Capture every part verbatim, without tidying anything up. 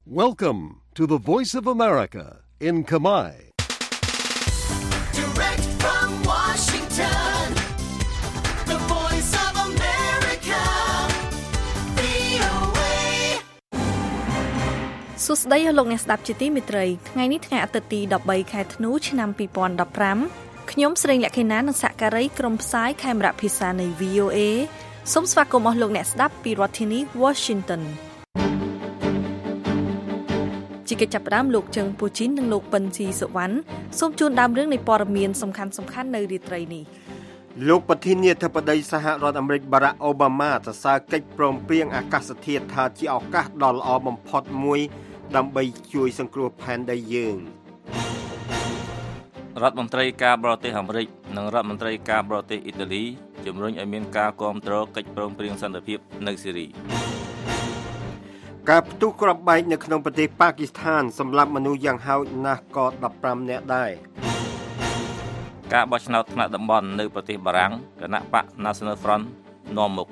Welcome to the Voice of America in Khmer. Direct from Washington, the Voice of America, វី អូ เอសួស្តីលោកអ្នកស្ដាប់ជាទីមេត្រីថ្ងៃនេះថ្ងៃអាទិត្យទីដប់បីខែធ្នូឆ្នាំពីរពាន់ដប់ប្រាំខ្ញុំស្រីលក្ខិណានិងសហការីក្រុមផ្សាយខេមរៈភាសានៃ វី អូ เอ សូមស្វាគមន៍អស់លោកអ្នកស្ដាប់ពីរដ្ឋធានី Washington ជាកិច្ចចាប់ផ្ដើមលោកជឹងពូជីននិងលោកប៉ិនស៊ីសុវណ្ណសូមជូនដើមរឿងនៃព័ត៌មានសំខាន់ៗនៅរាត្រីនេះលោកប្រធានាធិបតីសហរដ្ឋអាមេរិកបារ៉ាក់អូបាម៉ាសរសើរកិច្ចព្រមព្រៀងអាកាសធាតុថាជាឱកាសដ៏ល្អបំផុតមួយដើម្បីជួយសង្គ្រោះផែនដីយើងរដ្ឋមន្ត្រីការបរទេសអាមេរិកនិងរដ្ឋមន្ត្រីការបរទេសអ៊ីតាលីជំរុញឲ្យមានការគាំទ្រកិច្ចព្រមព្រៀងសន្តិភាពនៅស៊ីរីការផ្ទុះគ្រាប់បែកនៅក្នុងប្រទេសប៉ាគីស្ថានសម្រាប់មនុស្សយ៉ាងហោចណាស់ក៏ដប់ប្រាំនាក់ដែរការបោះឆ្នោតថ្នាក់តំបន់នៅប្រទេសបារាំងគណៈបក National Front នាំមុខ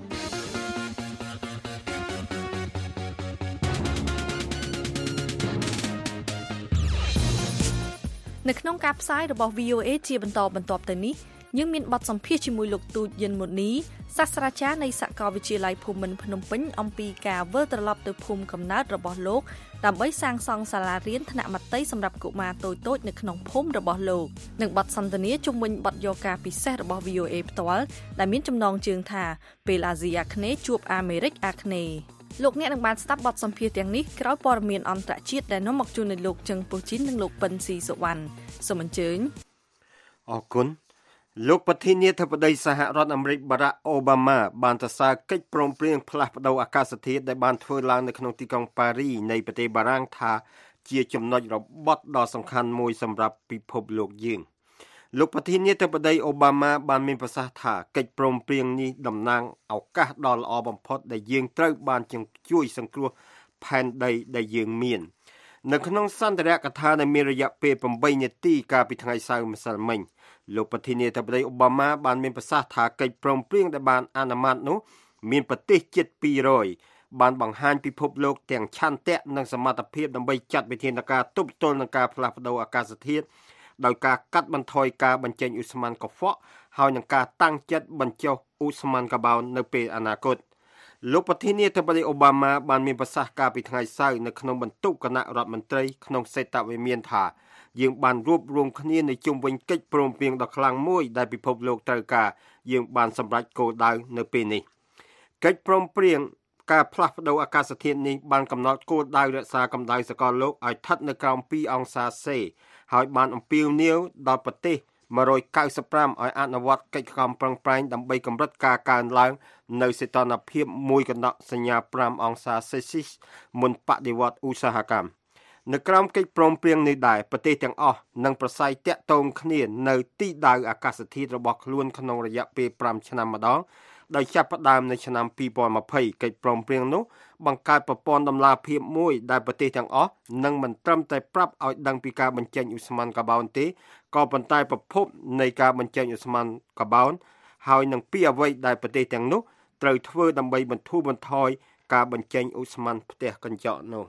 នៅក្នុងការផ្សាយរបស់ វី អូ เอ ជាបន្តបន្ទាប់ទៅនេះយើងមានបទសម្ភាសន៍ជាមួយលោកទូចយិនមុនីសាស្ត្រាចារ្យនៃសាកលវិទ្យាល័យភូមិន្ទភ្នំពេញអំពីការវិលត្រឡប់ទៅភូមិកំណើតរបស់លោកដើម្បីសាងសង់សាលារៀនថ្នាក់មត្តេយ្យសម្រាប់កុមារតូចៗនៅក្នុងភូមិរបស់លោកនិងបទសន្ទនាជុំវិញបទយកការពិសេសរបស់ វី អូ เอ ផ្ទាល់ដែលមានចំណងជើងថាពេលអាស៊ីអាគ្នេយ៍ជួបអាមេរិកអាគ្នេយ៍លោកអ្នកនឹងបានស្ដាប់បទសម្ភាសន៍ទាំងនេះក្រោយព័ត៌មានអន្តរជាតិដែលនាំមកជូននៅលោកជឹងពូជីននិងលោកប៉ិនស៊ីសុវណ្ណសូមអញ្ជើញអរគុណលោកប្រធានាធិបតីសហរដ្ឋអាមេរិកបារ៉ាក់អូបាម៉ាបានសរសើរកិច្ចព្រមព្រៀងផ្លាស់ប្តូរអាកាសធាតុដែលបានធ្វើឡើងនៅក្នុងទីក្រុងប៉ារីនៃប្រទេសបារាំងថាជាចំណុចរបត់ដ៏សំខាន់មួយសម្រាប់ពិភពលោកយើងលោកប្រធានាធិបតីអូបាម៉ាបានមានប្រសាសន៍ថាកិច្ចព្រមព្រៀងនេះតំណាងឱកាសដ៏ល្អបំផុតដែលយើងត្រូវបានជួយសង្គ្រោះផែនដីដែលយើងមាននៅក្នុងសន្ទរកថាដែលមានរយៈពេលប្រាំបីនាទីកាលពីថ្ងៃសៅរ៍ម្សិលមិញលោកប្រធានាធិបតីអូបាម៉ាបានមានប្រសាសន៍ថាកិច្ចព្រមព្រៀងដែលបានអនុម័តនោះមានប្រទេសជិតពីររយបានបង្ហាញពិភពលោកទាំងឆន្ទៈនិងសមត្ថភាពដើម្បីចាត់វិធានការទប់ទល់នឹងការផ្លាស់ប្តូរអាកាសធាតុដោយការកាត់បន្ថយការបញ្ចេញឧស្ម័នកខ្វក់ហើយនឹងការតាំងចិត្តបញ្ចុះឧស្ម័នកាបូននៅពេលអនាគតលោកប្រធានាធិបតីអូបាម៉ាបានមានប្រសាសន៍កាលពីថ្ងៃសៅរ៍នៅក្នុងបន្ទុកគណៈរដ្ឋមន្ត្រីក្នុងសេតវិមានថាយើងបានរួបរวมគ្នានៅជុំវិញកិច្ចព្រមព្រៀងដ៏ខ្លាំងមួយដែលពិភពលោកត្រូវការយើងបានសម្រេចគោលដៅនៅពេលនេះកិច្ចព្រមព្រៀងការផ្លាស់ប្តូរអាកាសធាតុនេះបានកំណត់គោលដៅរក្សាកម្ដៅសកលលោកឲ្យស្ថិតនៅក្រោមពីរអង្សាសេហើយបានអំពាវនាវដល់ប្រទេសមួយរយកៅសិបប្រាំឲ្យអនុវត្តកិច្ចខំប្រឹងប្រែងដើម្បីកម្រិតការកើនឡើងនៅសីតុណ្ហភាពមួយកណ្ដកសញ្ញាប្រាំអង្សាសេស៊ីសមុនបដិវត្តន៍ឧស្សាហកម្មនៅក្រោមកិច្ចព្រមព្រៀងនេះដែរប្រទេសទាំងអស់នឹងប្រស័យតាក់ទងគ្នានៅទីដៅអាកាសធាតុរបស់ខ្លួនក្នុងរយៈពេលប្រាំឆ្នាំម្ដងដោយចាប់ផ្ដើមនៅឆ្នាំពីរពាន់ยี่สิบកិច្ចព្រមព្រៀងនោះបង្កើតប្រព័ន្ធដំណាភាពមួយដែលប្រទេសទាំងអស់នឹងមិនត្រឹមតែប្រាប់ឲ្យដឹងពីការបញ្ចេញឧស្ម័នកាបូនទេក៏ប៉ុន្តែប្រភពនៃការបញ្ចេញឧស្ម័នកាបូនហើយនឹងពីអ្វីដែលប្រទេសទាំងនោះត្រូវធ្វើដើម្បីបន្ធូរបន្ថយការបញ្ចេញឧស្ម័នផ្ទះកញ្ចក់នោះ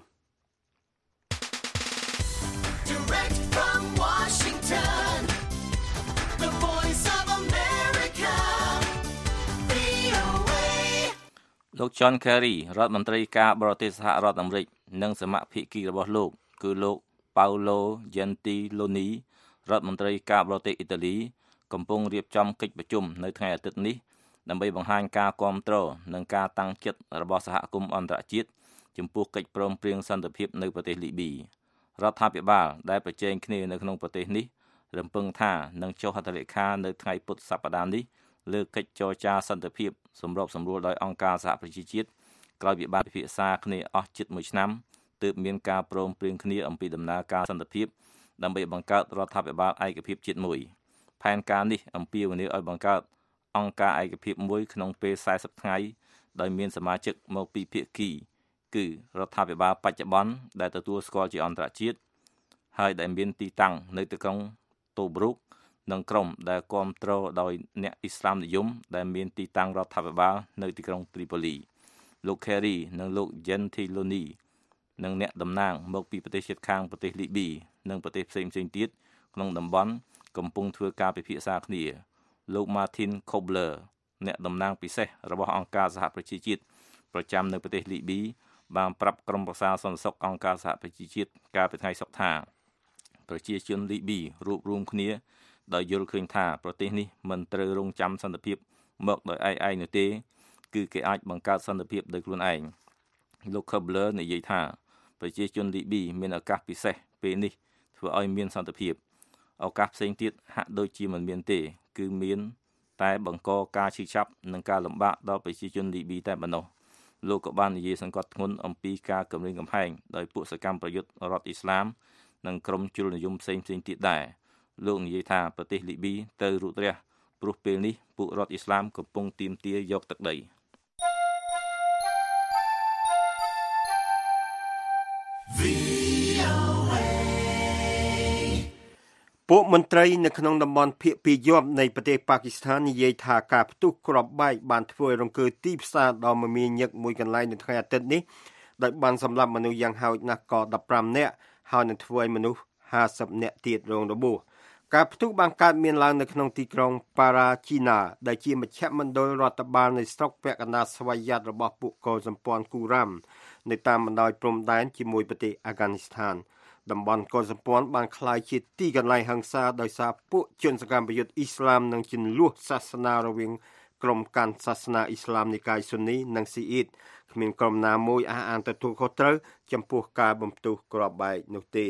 Direct from Washington, the Voice of America, វី អូ เอលោក John Kerry រដ្ឋមន្ត្រីការបរទេសសហរដ្ឋអាមេរិកនិងសមាភិកីរបស់លោកគឺលោក Paolo Gentiloni រដ្ឋមន្ត្រីការបរទេសអ៊ីតាលីកំពុងរៀបចំកិច្ចប្រជុំនៅថ្ងៃអាទិត្យនេះដើម្បីបង្ហាញការគាំទ្រនិងការតាំងចិត្តរបស់សហគមន៍អន្តរជាតិចំពោះកិច្ចព្រមព្រៀងសន្តិភាពនៅប្រទេសលីប៊ីរដ្ឋាភិបាលដែលប្រជែងគ្នានៅក្នុងប្រទេសនេះរំពឹងថានឹងចុះហត្ថលេខានៅថ្ងៃពុធសប្តាហ៍នេះលើកិច្ចចរចាសន្តិភាពសម្របសម្រួលដោយអង្គការសហប្រជាជាតិក្រោយវិបត្តិពិភាក្សាគ្នាអស់ជិតមួយឆ្នាំទើបមានការព្រមព្រៀងគ្នាអំពីដំណើរការសន្តិភាពដើម្បីបង្កើតរដ្ឋាភិបាលឯកភាពជាតិមួយផែនការនេះអំពាវនាវឲ្យបង្កើតអង្គការឯកភាពមួយក្នុងពេលសែសិបថ្ងៃដោយមានសមាជិកមកពីភាគីគឺរដ្ឋាភិបាលបច្ចុប្បន្នដែលទទួលស្គាល់ជាអន្តរជាតិហើយដែលមានទីតាំងនៅទីក្រុងតូប្រូកនិងក្រុមដែលគ្រប់គ្រងដោយអ្នកអ៊ីស្លាមនិយមដែលមានទីតាំងរដ្ឋាភិបាលនៅទីក្រុង Tripoli លោក Kerry និងលោក Gentiloni និងអ្នកតំណាងមកពីប្រទេសជិតខាងប្រទេសលីប៊ីនិងប្រទេសផ្សេងៗទៀតក្នុងតំបន់កំពុងធ្វើការពិភាក្សាគ្នាលោក Martin Kobler អ្នកតំណាងពិសេសរបស់អង្គការសហប្រជាជាតិប្រចាំនៅប្រទេសលីប៊ីបានប្រាប់ក្រុមប្រឹក្សាសន្តិសុខអង្គការសហប្រជាជាតិកាលពីថ្ងៃសុក្រថាប្រជាជនលីប៊ីរួបរวมគ្នាដោយយល់ឃើញថាប្រទេសនេះមិនត្រូវរងចាំសន្តិភាពមកដោយឯកឯងនោះទេគឺគេអាចបង្កើតសន្តិភាពដោយខ្លួនឯងលោក Kobler និយាយថាប្រជាជនលីប៊ីមានឱកាសពិសេសពេលនេះធ្វើឲ្យមានសន្តិភាពឱកាសផ្សេងទៀតហាក់ដូចជាមិនមានទេគឺមានតែបង្កការឈឺចាប់និងការលំបាកដល់ប្រជាជនលីប៊ីតែប៉ុណ្ណោះលោកក៏បាននិយាយសង្កត់ធ្ងន់អំពីការគំរាមកំហែងដោយពួកសកម្មប្រយុទ្ធរដ្ឋអ៊ីស្លាមនិងក្រុមជ្រុលនិយមផ្សេងៗទៀតដែរលោកនិយាយថាប្រទេសលីប៊ីទៅរូតរះព្រោះពេលនេះពួករដ្ឋអ៊ីស្លាមកំពុងទាមទារយកទឹកដីពួកមន្ត្រីនៅក្នុងតំបន់ភាគពីរយប់នៃប្រទេសប៉ាគីស្ថាននិយាយថាការផ្ទុះគ្រាប់បែកបានធ្វើឲ្យរង្គើទីផ្សារដ៏មមាញឹកមួយកន្លែងនៅថ្ងៃអាទិត្យនេះដោយបានសម្លាប់មនុស្សយ៉ាងហោចណាស់ក៏ដប់ប្រាំនាក់ហើយនឹងធ្វើឲ្យមនុស្សห้าสิบនាក់ទៀតរងរបួសការផ្ទុះបានកើតមានឡើងនៅក្នុងទីក្រុងប៉ារ៉ាជីណាដែលជាមជ្ឈមណ្ឌលរដ្ឋបាលនៃស្រុកពាក់កណ្ដាលស្វយ័តរបស់ពួកកុលសម្ព័ន្ធគូរ៉ាំនៅតាមបណ្ដោយព្រំដែនជាមួយប្រទេសអាហ្គានីស្ថានតំបន់កុលសម្ព័ន្ធបានក្លាយជាទីកន្លែងហិង្សាដោយសារពួកជនសកម្មប្រយុទ្ធអ៊ីស្លាមនិងជន្លោះសាសនារវាងក្រុមកាន់សាសនាអ៊ីស្លាមនិកាយស៊ុននីនិងស៊ីអ៊ីតគ្មានក្រុមណាមួយអះអាងទទួលខុសត្រូវចំពោះការបំផ្ទុះគ្រាប់បែកនោះទេ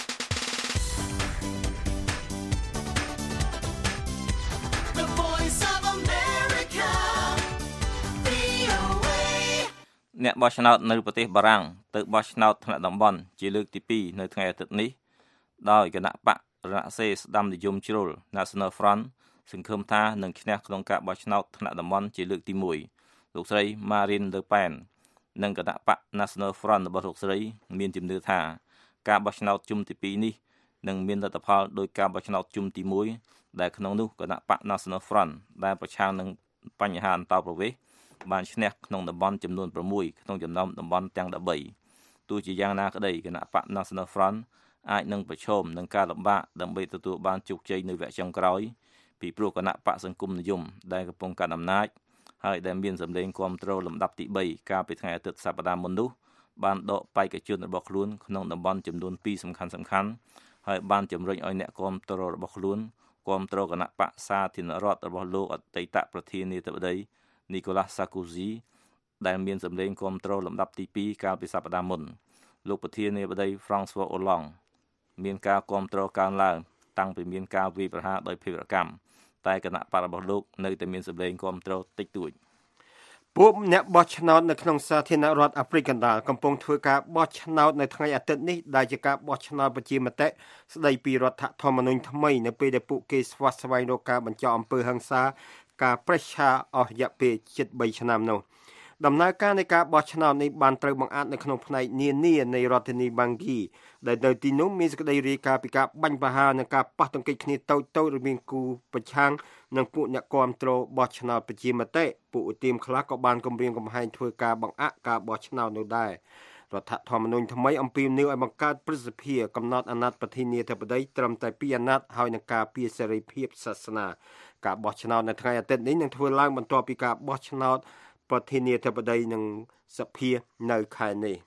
អ្នកបោះឆ្នោតនៅប្រទេសបារាំងទៅបោះឆ្នោតថ្នាក់តំបន់ជាលើកទីពីរនៅថ្ងៃអាទិត្យនេះដោយគណៈបករណសេរីស្ដាំនិយមជ្រុល National Front សង្ឃឹមថានឹងឈ្នះក្នុងការបោះឆ្នោតថ្នាក់តំបន់ជាលើកទីមួយលោកស្រី Marine Le Pen និងគណៈបក National Front របស់លោកស្រីមានជំនឿថាការបោះឆ្នោតជុំទីពីរនេះនឹងមានលទ្ធផលដោយការបោះឆ្នោតជុំទីមួយដែលក្នុងនោះគណៈបក National Front ដែលប្រឆាំងនឹងបញ្ហាអន្តោប្រវេសន៍បានឈ្នះក្នុងតំបន់ចំនួន៦ក្នុងចំណោមតំបន់ទាំងដប់បីទោះជាយ៉ាងណាក្តីគណៈបក National Front អាចនឹងប្រឈមនឹងការលំបាកដើម្បីទទួលបានជោគជ័យនៅវគ្គចុងក្រោយពីព្រោះគណៈបកសង្គមនិយមដែលកំពុងកាន់អំណាចហើយដែលមានសម្លេងគាំទ្រលំដាប់ទីបីកាលពីថ្ងៃអាទិត្យសប្តាហ៍មុននោះបានដកបេក្ខជនរបស់ខ្លួនក្នុងតំបន់ចំនួនពីរសំខាន់ៗហើយបានជំរុញឲ្យអ្នកគាំទ្ររបស់ខ្លួនគាំទ្រគណៈបកសាធារណរដ្ឋរបស់លោកអតីតប្រធានាធិបតីNicolas Sarkozy ដែលមានសម្លេងគាំទ្រលំដាប់ទីពីរកាលពីសប្តាហ៍មុនលោកប្រធានាធិបតី François Hollande មានការគាំទ្រកើនឡើងតាំងពីមានការវាយប្រហារដោយភេរវកម្មតែគណៈបករបស់លោកនៅតែមានសម្លេងគាំទ្រតិចតួចពួកអ្នកបោះឆ្នោតនៅក្នុងសាធារណរដ្ឋអាហ្វ្រិកកណ្ដាលកំពុងធ្វើការបោះឆ្នោតនៅថ្ងៃអាទិត្យនេះដែលជាការបោះឆ្នោតប្រជាមតិស្ដីពីរដ្ឋធម្មនុញ្ញថ្មីនៅពេលដែលពួកគេស្វាស្វែងរកការបញ្ចប់អំពើហិង្សាការប្រេះឆាអស់រយៈពេលជិតបីឆ្នាំនោះដំណើរការនៃការបោះឆ្នោតនេះបានត្រូវបង្អាក់នៅក្នុងផ្នែកនានានៃរដ្ឋធានីបាងគីដែលនៅទីនោះមានសេចក្តីរាយការណ៍ពីការបាញ់ប្រហារនិងការប៉ះទង្គិចគ្នាតូចៗរវាងគូប្រឆាំងនិងពួកអ្នកគាំទ្របោះឆ្នោតប្រជាមតិពួកឧទាមខ្លះក៏បានគំរាមកំហែងធ្វើការបង្អាក់ការបោះឆ្នោតនោះដែររដ្ឋធម្មនុញ្ញថ្មីអំពីនីយឲ្យបង្កើតព្រឹទ្ធសភាកំណត់អាណត្តិប្រធានាធិបតីត្រឹមតែពីរអាណត្តិហើយនឹងការពារសេរីភាពសាសនាការបោះឆ្នោតនៅថ្ងៃអាទិត្យនេះនឹងធ្វើឡើងបន្ទាប់ពីការបោះឆ្នោតប្រធានាធិបតីនិងសភានៅខែនេះ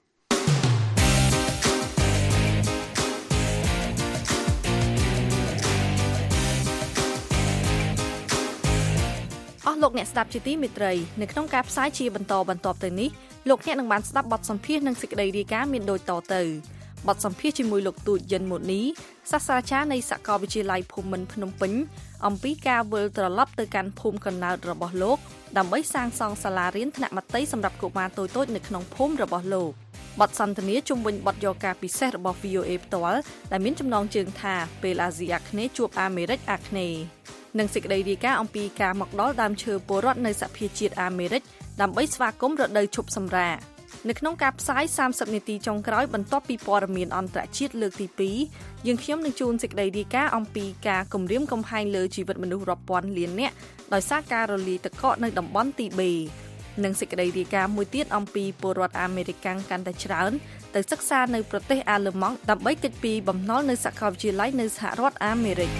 អស់លោកអ្នកស្ដាប់ជាទីមេត្រីនៅក្នុងការផ្សាយជាបន្តបន្ទាប់ទៅនេះលោកអ្នកនឹងបានស្ដាប់បទសម្ភាសន៍និងសេចក្តីរាយការណ៍មានដូចតទៅបទសម្ភាសន៍ជាមួយលោកទូចយិនម៉ូនីសាស្ត្រាចារ្យនៃសាកលវិទ្យាល័យភូមិន្ទភ្នំពេញអំពីការវិលត្រឡប់ទៅកាន់ភូមិកំណើតរបស់លោកដើម្បីសាងសង់សាលារៀនថ្នាក់មត្តេយ្យសម្រាប់កុមារតូចៗនៅក្នុងភូមិរបស់លោកបទសន្ទនាជុំវិញបទយកការពិសេសរបស់ វី អូ អេ ផ្ទាល់ដែលមានចំណងជើងថាពេលអាស៊ីអាគ្នេយ៍ជួបអាមេរិកអាគ្នេយ៍និងសេចក្តីរាយការណ៍អំពីការមកដល់ដើមឈើពលរដ្ឋនៅសហភាពជាតិអាមេរិកដើម្បីស្វាគមន៍រដូវឈប់សម្រាកនៅក្នុងការផ្សាយសាមសិបនាទីចុងក្រោយបន្ទាប់ពីព័ត៌មានអន្តរជាតិលើកទីពីរយើងខ្ញុំនឹងជូនសេចក្តីរាយការណ៍អំពីការគំរាមកំហែងលើជីវិតមនុស្សរាប់ពាន់លាននាក់ដោយសារការរលាយទឹកកកនៅតំបន់ទីបេនិងសេចក្តីរាយការណ៍មួយទៀតអំពីពលរដ្ឋអាមេរិកកាន់តែច្រើនទៅសិក្សានៅប្រទេសអាល្លឺម៉ង់ដើម្បីគេចពីបំណុលនៅសាកលវិទ្យាល័យនៅសហរដ្ឋអាមេរិក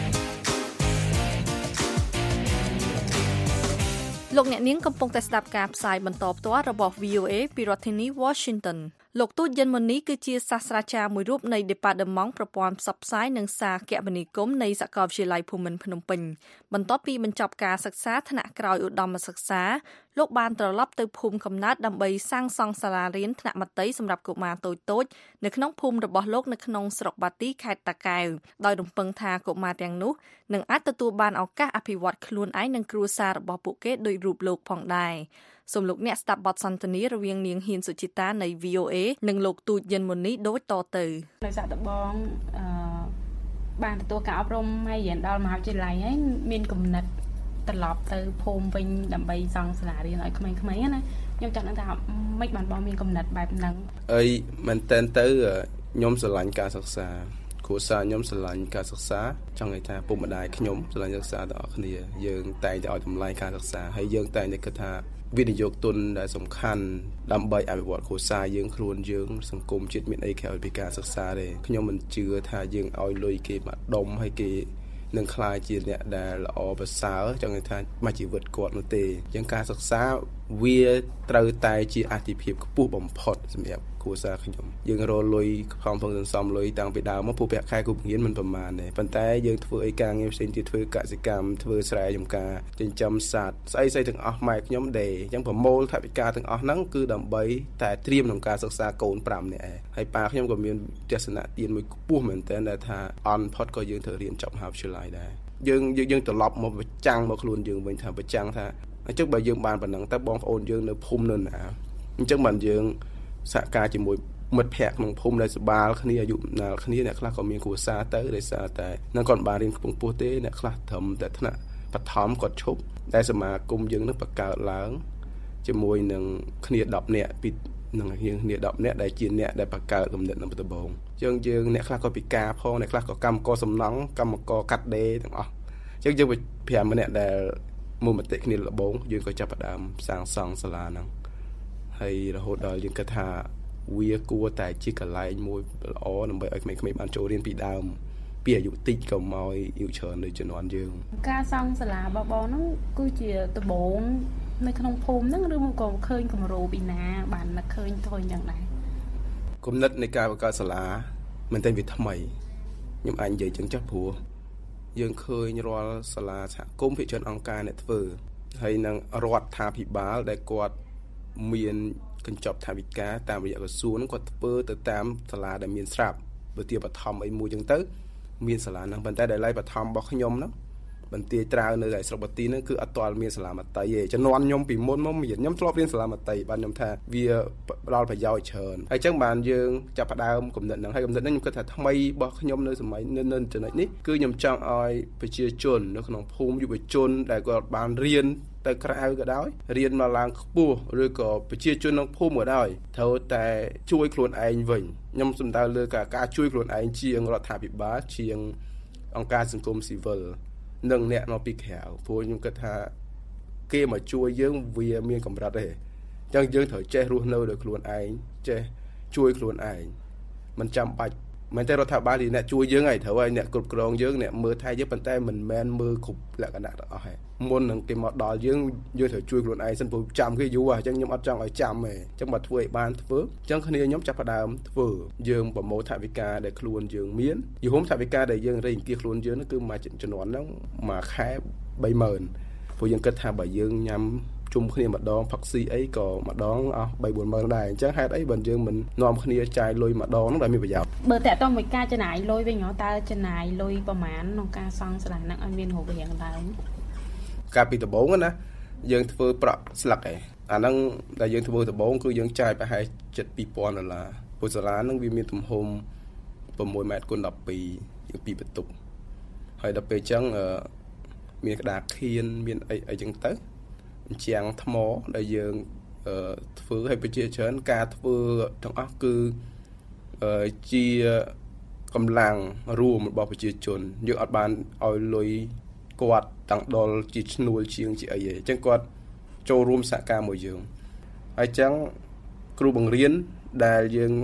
លោកអ្នកនាងកំពុងតែស្ដាប់ការផ្សាយបន្តផ្ទាល់របស់ V O A ពីរដ្ឋធានី Washington លោកទូចយិនម៉ូនីគឺជាសាស្ត្រាចារ្យមួយរូបនៃ Department ប្រព័ន្ធផ្សព្វផ្សាយនិងសារគមនាគមន៍នៃសាកលវិទ្យាល័យភូមិន្ទភ្នំពេញបន្ទាប់ពីបញ្ចប់ការសិក្សាថ្នាក់ក្រោយឧត្តមសិក្សាលោកបានត្រឡប់ទៅភូមិកំណើតដើម្បីសាងសង់សាលារៀនថ្នាក់មត្តេយ្យសម្រាប់កុមារតូចៗនៅក្នុងភូមិរបស់លោកនៅក្នុងស្រុកបាទីខេត្តតាកែវដោយរំពឹងថាកុមារទាំងនោះនឹងអាចទទួលបានឱកាសអភិវឌ្ឍខ្លួនឯងនិងគ្រួសាររបស់ពួកគេដោយរូបលោកផងដែរសូមលោកអ្នកស្ដាប់បទសន្ទនារវាងនាងហ៊ានសុជីតានៃ V O A និងលោកទូចយិនម៉ូនីដូចតទៅដោយសារតបងអឺបានទទួលការអប់រំហើយរៀនដល់មហាវិទ្យាល័យហើយមានគំនិតត្រឡប់ទៅភូមិវិញដើម្បីសង់សាលារៀនឲ្យក្មេងៗណាខ្ញុំចង់ដឹងថាមិនបានបងមានគំនិតបែបហ្នឹងអីមែនតើទៅខ្ញុំស្រឡាញ់ការសិក្សាគ្រួសារខ្ញុំស្រឡាញ់ការសិក្សាចង់និយាយថាពុកម្ដាយខ្ញុំស្រឡាញ់សិក្សាទាំងអស់គ្នាយើងតែងតែឲ្យតម្លៃការសិក្សាហើយយើងតែងតែគិតថាវិនិយោគទុនដែលសំខាន់ដើម្បីអភិវឌ្ឍគ្រួសារយើងខ្លួនយើងសង្គមជាតិមានអីក្រៅពីការសិក្សាទេខ្ញុំមិនជឿថាយើងឲ្យលុយគេមកដុំហើយគេនឹងខ្លាចជាអ្នកដែលល្អប្រសើរចង់និយាយថាមកជីវិតគាត់នោះទេអញ្ចឹងការសិក្សាវាត្រូវតែជាអាទិភាពខ្ពស់បំផុតសម្រាប់គ្រួសារខ្ញុំយើងរកលុយខំប្រឹងសន្សំលុយតាំងពីដើមមកពួកប្រាក់ខែគ្រូបង្រៀនមិនប្រមាណទេប៉ុន្តែយើងធ្វើអីការងារផ្សេងទៀតធ្វើកសិកម្មធ្វើស្រែចម្ការចិញ្ចឹមសត្វស្អីស្អីទាំងអស់ម៉ែខ្ញុំដែរអញ្ចឹងប្រមូលថវិកាទាំងអស់ហ្នឹងគឺដើម្បីតែត្រៀមក្នុងការសិក្សាកូនប្រាំនាក់ឯងហើយប៉ាខ្ញុំក៏មានទស្សនៈទានមួយខ្ពស់មែនតើដែលថាអនផុតក៏យើងត្រូវរៀនចប់មហាវិទ្យាល័យដែរយើងយើងត្រឡប់មកប្រចាំងមកខ្លួនយើងវិញថាប្រចាំងថាអញ្ចឹងបើយើងបានប៉ុណ្ណឹងតើបងប្អូនយើងនៅភូមិនៅណាអញ្ចឹងបានយើងសហការជាមួយមិត្តភ័ក្តិក្នុងភូមិដែលសបាលគ្នាអាយុណាល់គ្នាអ្នកខ្លះក៏មានគ្រួសារទៅដោយសារតែនឹងគាត់បានរៀនខ្ពង់ខ្ពស់ទេអ្នកខ្លះត្រឹមតែថ្នាក់បឋមគាត់ឈប់តែសមាគមយើងនឹងបង្កើតឡើងជាមួយនឹងគ្នាដប់នាក់ពីនឹងយើងគ្នាដប់នាក់ដែលជាអ្នកដែលបង្កើតគំនិតនៅដំបូងអញ្ចឹងយើងអ្នកខ្លះក៏ពិការផងអ្នកខ្លះក៏កម្មករសំណង់កម្មករកាត់ដេរទាំងអស់អញ្ចឹងយើងប្រាំម្នាក់ដែលមួយមតិគ្នាដំបូងយើងក៏ចាប់ផ្ដើមសាងសង់សាលាហ្នឹងហើយរហូតដល់យើងគិតថាវាគួរតែជាកន្លែងមួយល្អដើម្បីឲ្យក្មេងៗបានចូលរៀនពីដើមពីអាយុតិចក៏មកអាយុច្រើននៅជំនាន់យើងការសង់សាលាបបហ្នឹងគឺជាដំបូងនៅក្នុងភូមិហ្នឹងឬមកក៏ឃើញគំរូពីណាបាននឹកឃើញធ្វើយ៉ាងដែរគំនិតនៃការបង្កើតសាលាមិនតែវាថ្មីខ្ញុំអាចនិយាយចឹងចាស់ព្រោះយើងឃើញរាល់សាលាសហគមន៍ភាគច្រើនអង្គការអ្នកធ្វើហើយនឹងរដ្ឋាភិបាលដែលគាត់មានកញ្ចប់ថវិកាតាមរយៈក្រសួងហ្នឹងគាត់ធ្វើទៅតាមសាលាដែលមានស្រាប់វិទ្យាបឋមអីមួយចឹងទៅមានសាលាហ្នឹងប៉ុន្តែដែលឡៃបឋមរបស់ខ្ញុំហ្នឹងបន្ទាយត្រាវនៅឯស្រុកបាទីហ្នឹងគឺអត់ទាល់មានសាលាមត្តេយ្យទេជំនាន់ខ្ញុំពីមុនមកមានខ្ញុំធ្លាប់រៀនសាលាមត្តេយ្យបានខ្ញុំថាវាផ្ដល់ប្រយោជន៍ច្រើនហើយចឹងបានយើងចាប់ផ្ដើមគំនិតហ្នឹងហើយគំនិតហ្នឹងខ្ញុំគិតថាថ្មីរបស់ខ្ញុំនៅសម័យនៅចំណុចនេះគឺខ្ញុំចង់ឲ្យប្រជាជននៅក្នុងភូមិយុវជនដែលគាត់បានរៀនទៅក្រៅក៏ដោយរៀនមកឡើងខ្ពស់ឬក៏ប្រជាជនក្នុងភូមិក៏ដោយត្រូវតែជួយខ្លួនឯងវិញខ្ញុំសំដៅលើការការជួយខ្លួនឯងជាងរដ្ឋាភិបាលជាងអង្គការសង្គមស៊ីវិលនិងអ្នកមកពីក្រៅព្រោះខ្ញុំគិតថាគេមកជួយយើងវាមានកម្រិតទេអញ្ចឹងយើងត្រូវចេះរស់នៅដោយខ្លួនឯងចេះជួយខ្លួនឯងមិនចាំបាច់មិនតែរដ្ឋាភិបាលអ្នកជួយយើងហើយត្រូវឲ្យអ្នកគ្រប់គ្រងយើងអ្នកមើលថែយើងប៉ុន្តែមិនមែនមើលគ្រប់លក្ខណៈទាំងអស់ទេមុននឹងគេមកដល់យើងយើងត្រូវជួយខ្លួនឯងសិនព្រោះចាំគេយូរអញ្ចឹងខ្ញុំអត់ចង់ឲ្យចាំទេអញ្ចឹងមកធ្វើឲ្យបានធ្វើអញ្ចឹងគ្នាខ្ញុំចាប់ផ្ដើមធ្វើយើងប្រមូលថវិកាដែលខ្លួនយើងមានយូរថវិកាដែលយើងរៃអង្គាសខ្លួនយើងនោះគឺមកជំនាន់ហ្នឹងមួយខែបីម៉ឺនព្រោះយើងគិតថាបើយើងញ៉ាំជុំគ្នាម្ដងផឹកស៊ីអីក៏ម្ដងអស់បីបួនម៉ឺនដែរអញ្ចឹងហេតុអីបើយើងមិននាំគ្នាចាយលុយម្ដងហ្នឹងដែលមានប្រយោជន៍បើតើតោះមួយការចំណាយលុយវិញតើចំណាយលុយប្រមាណក្នុងការសង់សាលាហ្នឹងឲ្យមានរូបរាងឡើងកាលពីដំបូងណាយើងធ្វើប្រក់ស្លឹកឯងអាហ្នឹងដែលយើងធ្វើដំបូងគឺយើងចាយប្រហែលជិតពីរពាន់ដុល្លារព្រោះសាលាហ្នឹងវាមានទំហំប្រាំមួយម៉ែត្រគុណដប់ពីរជាងពីរបន្ទប់ហើយដល់ពេលអញ្ចឹងមានក្តារខៀនមានអីអីចឹងទៅអញ្ចឹងថ្មដែលយើងធ្វើឲ្យប្រជាច្រើនការធ្វើទាំងអស់គឺជាកម្លាំងរួមរបស់ប្រជាជនយើងអត់បានឲ្យលុយគាត់តាំងដល់ជាឈ្នួលជាងជាអីទេអញ្ចឹងគាត់ចូលរួមសហការមួយយើងហើយអញ្ចឹងគ្រូបង្រៀនដែលយើង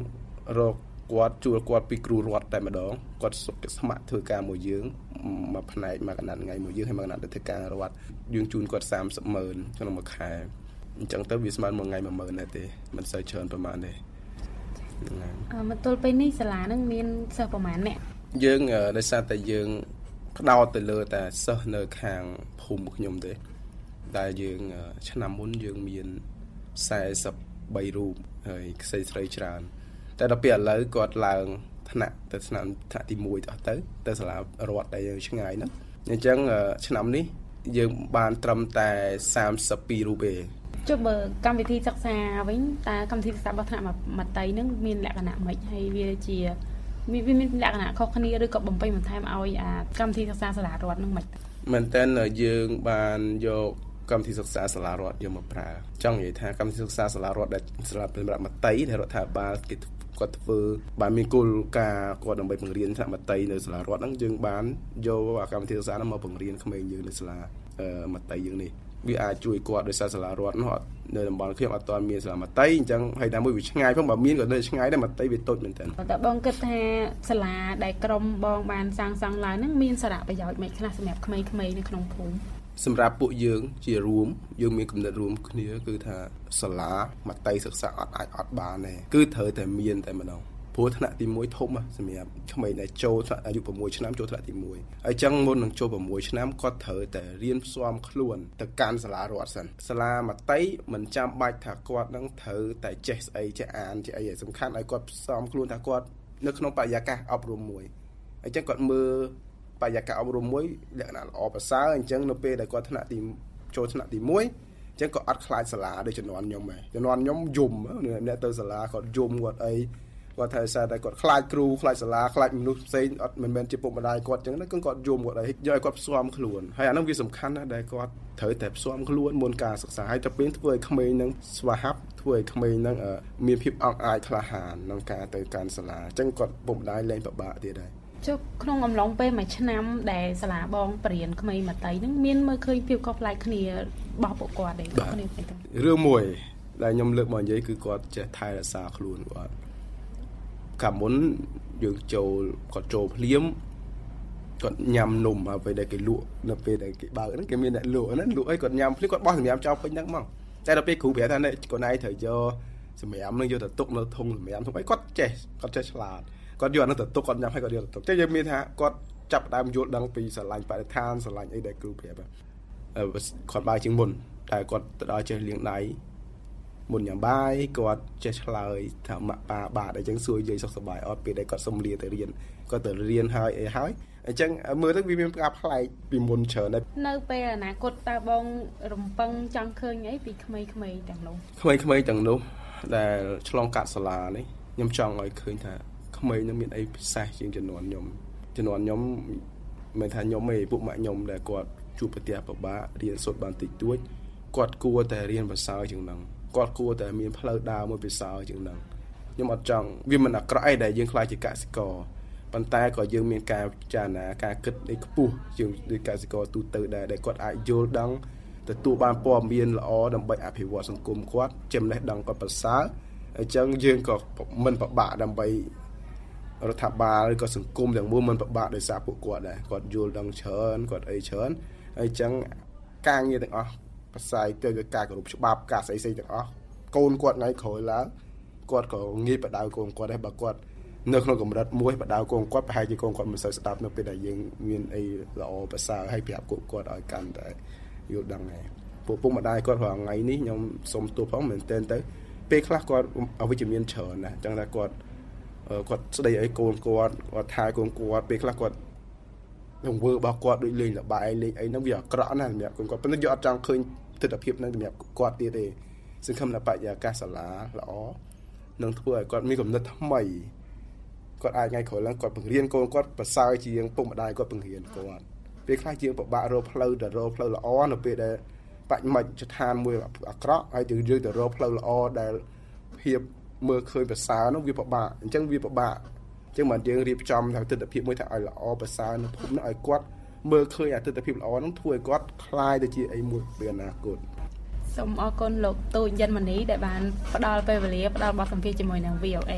រកគាត់ជួលគាត់ពីគ្រូរដ្ឋតែម្ដងគាត់សុខស្ម័គ្រធ្វើការមួយយើងមួយផ្នែកមួយកណ្ដាលថ្ងៃមួយយើងហើយមួយកណ្ដាលទៅធ្វើការរដ្ឋយើងជូនគាត់សាមសិបម៉ឺនក្នុងមួយខែអញ្ចឹងទៅវាស្មើមួយថ្ងៃមួយម៉ឺនដែរទេមិនសូវច្រើនប្រហែលទេអឺមកទល់ពេលនេះសាលានឹងមានសិស្សប្រហែលអ្នកយើងដោយសារតែយើងផ្ដោតទៅលើតែសិស្សនៅខាងភូមិខ្ញុំទេដែលយើងឆ្នាំមុនយើងមានសែសិបបីរូបហើយខ្សែស្រីច្រើនតែដល់ពេលឥឡូវគាត់ឡើងថ្នាក់ទៅឆ្នាំថ្នាក់ទីមួយអស់ទៅទៅសាលារដ្ឋដែលយើងឆ្ងាយហ្នឹងអញ្ចឹងឆ្នាំនេះយើងបានត្រឹមតែសាមសិបពីររូបទេចុះបើកម្មវិធីសិក្សាវិញតើកម្មវិធីសិក្សារបស់ថ្នាក់មត្តេយ្យហ្នឹងមានលក្ខណៈម៉េចហើយវាជាវាមានលក្ខណៈខុសគ្នាឬក៏បំពេញបន្ថែមឲ្យអាកម្មវិធីសិក្សាសាលារដ្ឋហ្នឹងម៉េចមែនតើយើងបានយកកម្មវិធីសិក្សាសាលារដ្ឋយកមកប្រើចង់និយាយថាកម្មវិធីសិក្សាសាលារដ្ឋដែលសម្រាប់សម្រាប់មត្តេយ្យដែលរដ្ឋាភិបាលគេគាត់ធ្វើបានមានគោលការណ៍គាត់ដើម្បីបង្រៀនថ្នាក់មត្តេយ្យនៅសាលារដ្ឋហ្នឹងយើងបានយកកម្មវិធីសិក្សាហ្នឹងមកបង្រៀនក្មេងយើងនៅសាលាមត្តេយ្យយើងនេះវាអាចជួយគាត់ដោយសារសាលារដ្ឋនោះនៅតំបន់ខ្ញុំអត់ទាន់មានសាលាមត្តេយ្យអញ្ចឹងហើយតែមួយវាឆ្ងាយផងបើមានក៏នៅឆ្ងាយដែរមត្តេយ្យវាតូចមែនតើតែបងគិតថាសាលាដែលក្រុមបងបានសាងសង់ឡើងហ្នឹងមានសារៈប្រយោជន៍មិនខ្លះសម្រាប់ក្មេងៗនៅក្នុងភូមិសម្រាប់ពួកយើងជារួមយើងមានគំនិតរួមគ្នាគឺថាសាលាមត្តេយ្យសិក្សាអត់អាចអត់បានទេគឺត្រូវតែមានតែម្ដងព្រោះថ្នាក់ទីមួយធំសម្រាប់ក្មេងដែលចូលថ្នាក់អាយុ6ឆ្នាំចូលថ្នាក់ទីមួយហើយចឹងមុននឹងចូល6ឆ្នាំគាត់ត្រូវតែរៀនផ្សំខ្លួនទៅកាន់សាលារដ្ឋសិនសាលាមត្តេយ្យមិនចាំបាច់ថាគាត់នឹងត្រូវតែចេះស្អីចេះអានចេះអីសំខាន់ឲ្យគាត់ផ្សំខ្លួនថាគាត់នៅក្នុងបរិយាកាសអប់រំមួយហើយចឹងគាត់មើលបរិយាកាសអប់រំមួយលក្ខណៈល្អប្រសើរអញ្ចឹងនៅពេលដែលគាត់ថ្នាក់ទីចូលថ្នាក់ទីមួយអញ្ចឹងគាត់អត់ខ្លាចសាលាដូចជំនាន់ខ្ញុំទេជំនាន់ខ្ញុំយំអ្នកទៅសាលាគាត់យំគាត់អីគាត់ថាសារតែគាត់ខ្លាចគ្រូខ្លាចសាលាខ្លាចមនុស្សផ្សេងអត់មិនមែនជាពុកម្ដាយគាត់អញ្ចឹងណាគឺគាត់យំគាត់អីយកឲ្យគាត់ផ្សំខ្លួនហើយអានោះវាសំខាន់ណាស់ដែលគាត់ត្រូវតែផ្សំខ្លួនមុនការសិក្សាហើយទៅពេលធ្វើឲ្យក្មេងនឹងស្វាហាប់ធ្វើឲ្យក្មេងនឹងមានភាពអង់អាចក្លាហានក្នុងការទៅកាន់សាលាអញ្ចឹងគាត់ពុកម្ដាយលែងពិបាកទៀតដែរចុះក្នុងអំឡុងពេលមួយឆ្នាំដែលសាលាបងបរៀនក្មេងមត្តេយ្យហ្នឹងមានមើលឃើញភាពខុសប្លែកគ្នារបស់ពួកគាត់ទេគ្នាទេរឿងមួយដែលខ្ញុំលើកមកនិយាយគឺគាត់ចេះថែរក្សាខ្លួនគាត់កាលមុនយើងចូលគាត់ចូលភ្លាមគាត់ញ៉ាំនំអ្វីដែលគេលក់នៅពេលដែលគេបើកហ្នឹងគេមានអ្នកលក់ហ្នឹងលក់អីគាត់ញ៉ាំភ្លាមគាត់បោះសម្រាប់ចោលពេញហ្នឹងមកតែដល់ពេលគ្រូប្រាប់ថាខ្លួនឯងត្រូវយកសម្រាប់នឹងយកទៅទុកនៅធុងសម្រាប់ធុងអីគាត់ចេះគាត់ចេះឆ្លាតគាត់យកអានោះទៅទុកគាត់ញ៉ាំឲ្យគាត់យកទៅទុកចឹងយើងមានថាគាត់ចាប់ដើមយល់ដឹងពីស្រឡាញ់បរិស្ថានស្រឡាញ់អីដែលគ្រូប្រាប់គាត់បើជាងមុនតែគាត់ទៅដល់ចេះលាងដៃមុនញ៉ាំបាយគាត់ចេះឆ្លើយថាម៉ាក់ប៉ាបាទអញ្ចឹងសួរយាយសុខសប្បាយអត់ពេលដែលគាត់សុំលាទៅរៀនគាត់ទៅរៀនហើយអីហើយអញ្ចឹងមើលទៅវាមានការប្លែកពីមុនច្រើនដែរនៅពេលអនាគតតើបងរំពឹងចង់ឃើញអីពីក្មេងៗទាំងនោះក្មេងៗទាំងនោះដែលឆ្លងកាត់សាលានេះខ្ញុំចង់ឲ្យឃើញថាក្មេងនឹងមានអីពិសេសជាងជំនាន់ខ្ញុំជំនាន់ខ្ញុំមិនថាខ្ញុំទេពួកម៉ាក់ខ្ញុំដែលគាត់ជួបប្រទះពិបាករៀនសូត្របានតិចតួចគាត់គួរតែរៀនភាសាជាងហ្នឹងគាត់គួរតែមានផ្លូវដើរមួយភាសាជាងហ្នឹងខ្ញុំអត់ចង់វាមិនអាក្រក់អីដែលយើងខ្លាចជាកសិករប៉ុន្តែក៏យើងមានការពិចារណាការគិតអីខ្ពស់ជាងដូចកសិករទូទៅដែរដែលគាត់អាចយល់ដឹងទទួលបានព័ត៌មានល្អដើម្បីអភិវឌ្ឍសង្គមគាត់ចំណេះដឹងគាត់ប្រសើរអញ្ចឹងយើងក៏មិនពិបាកដើម្បីរដ្ឋាភិបាលឬក៏សង្គមទាំងមូលមិនពិបាកដោយសារពួកគាត់ដែរគាត់យល់ដឹងច្រើនគាត់អីច្រើនហើយអញ្ចឹងការងារទាំងអស់ផ្សាយទៅការគោរពច្បាប់ការស្អីស្អីទាំងអស់កូនគាត់ថ្ងៃក្រោយឡើងគាត់ក៏ងាយបដៅកូនគាត់ដែរបើគាត់នៅក្នុងកម្រិតមួយបដៅកូនគាត់ប្រហែលជាកូនគាត់មិនសូវស្ដាប់នៅពេលដែលយើងមានអីល្អប្រសើរហើយប្រាប់កូនគាត់ឲ្យកាន់តែយល់ដឹងដែរពួកពុកម្ដាយគាត់រាល់ថ្ងៃនេះខ្ញុំសុំទោសផងមែនទែនទៅពេលខ្លះគាត់អវិជ្ជមានច្រើនណាស់អញ្ចឹងថាគាត់គាត់ស្ដីឲ្យកូនគាត់គាត់ថែកូនគាត់ពេលខ្លះគាត់រង្វើរបស់គាត់ដូចលេងលបាយលេងអីហ្នឹងវាអាក្រក់ណាស់សម្រាប់កូនគាត់ប៉ុន្តែយកអត់ចង់ឃើញទស្សនវិជ្ជាហ្នឹងសម្រាប់គាត់ទៀតទេសង្ឃឹមថាបរិយាកាសសាលាល្អនឹងធ្វើឲ្យគាត់មានគំនិតថ្មីគាត់អាចថ្ងៃក្រោយឡើងគាត់បង្រៀនកូនគាត់ប្រសើរជាងពុកម្ដាយគាត់បង្រៀនគាត់ពេលខ្លះជាងពិបាករកផ្លូវទៅរកផ្លូវល្អនៅពេលដែលបច្ចុប្បន្នស្ថានមួយអាក្រក់ហើយទៅយើងទៅរកផ្លូវល្អដែលភាពមើលឃើញប្រសើរនោះវាពិបាកអញ្ចឹងវាពិបាកអញ្ចឹងមិនយើងរៀបចំថាទស្សនវិជ្ជាមួយថាឲ្យល្អប្រសើរនៅភូមិនោះឲ្យគាត់មើលឃើញអាទស្សនវិជ្ជាល្អនោះធ្វើឲ្យគាត់คล้ายទៅជាអីមួយពេលអនាគតសូមអរគុណលោកទូចយិនមនីដែលបានផ្ដល់ពេលវេលាផ្ដល់បទសម្ភាសន៍ជាមួយនឹង វី អូ เอ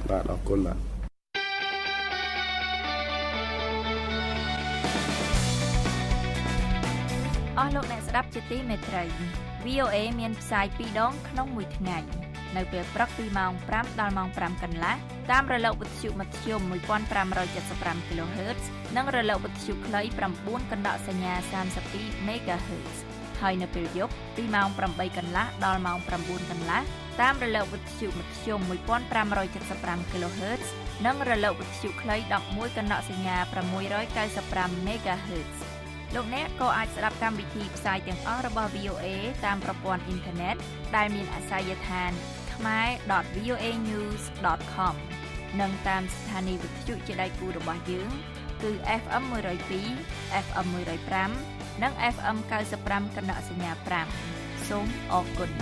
បាទអរគុណបាទអស់លោកអ្នកស្ដាប់ជាទីមេត្រី វី អូ เอ មានផ្សាយពីរដងក្នុងមួយថ្ងៃនៅពេលព្រឹកពីម៉ោងប្រាំដល់ម៉ោងប្រាំកន្លះតាមរលកវិទ្យុមធ្យមមួយពាន់ប្រាំរយเจ็ดสิบห้า kHz និងរលកវិទ្យុខ្លី៩កណ្ដកសញ្ញាសាមសិបពីរ MHz ហើយនៅពេលយប់ពីម៉ោងប្រាំបីកន្លះដល់ម៉ោងប្រាំបួនកន្លះតាមរលកវិទ្យុមធ្យមមួយពាន់ប្រាំរយเจ็ดสิบห้า kHz និងរលកវិទ្យុខ្លីដប់មួយកណ្ដកសញ្ញា៦៩៥ MHzលោកអ្នកក៏អាចស្ដាប់កម្មវិធីផ្សាយទាំងអស់របស់ វី អូ เอ តាមប្រព័ន្ធអ៊ីនធឺណិតដែលមានអាសយដ្ឋាន khmae dot v o a news dot com និងតាមស្ថានីយ៍វិទ្យុជាដៃគូរបស់យើងគឺ เอฟ เอ็ม one oh two เอฟ เอ็ม one oh five និង เอฟ เอ็ม ninety-five កណ្ដកសញ្ញាfiveសូមអរគុណ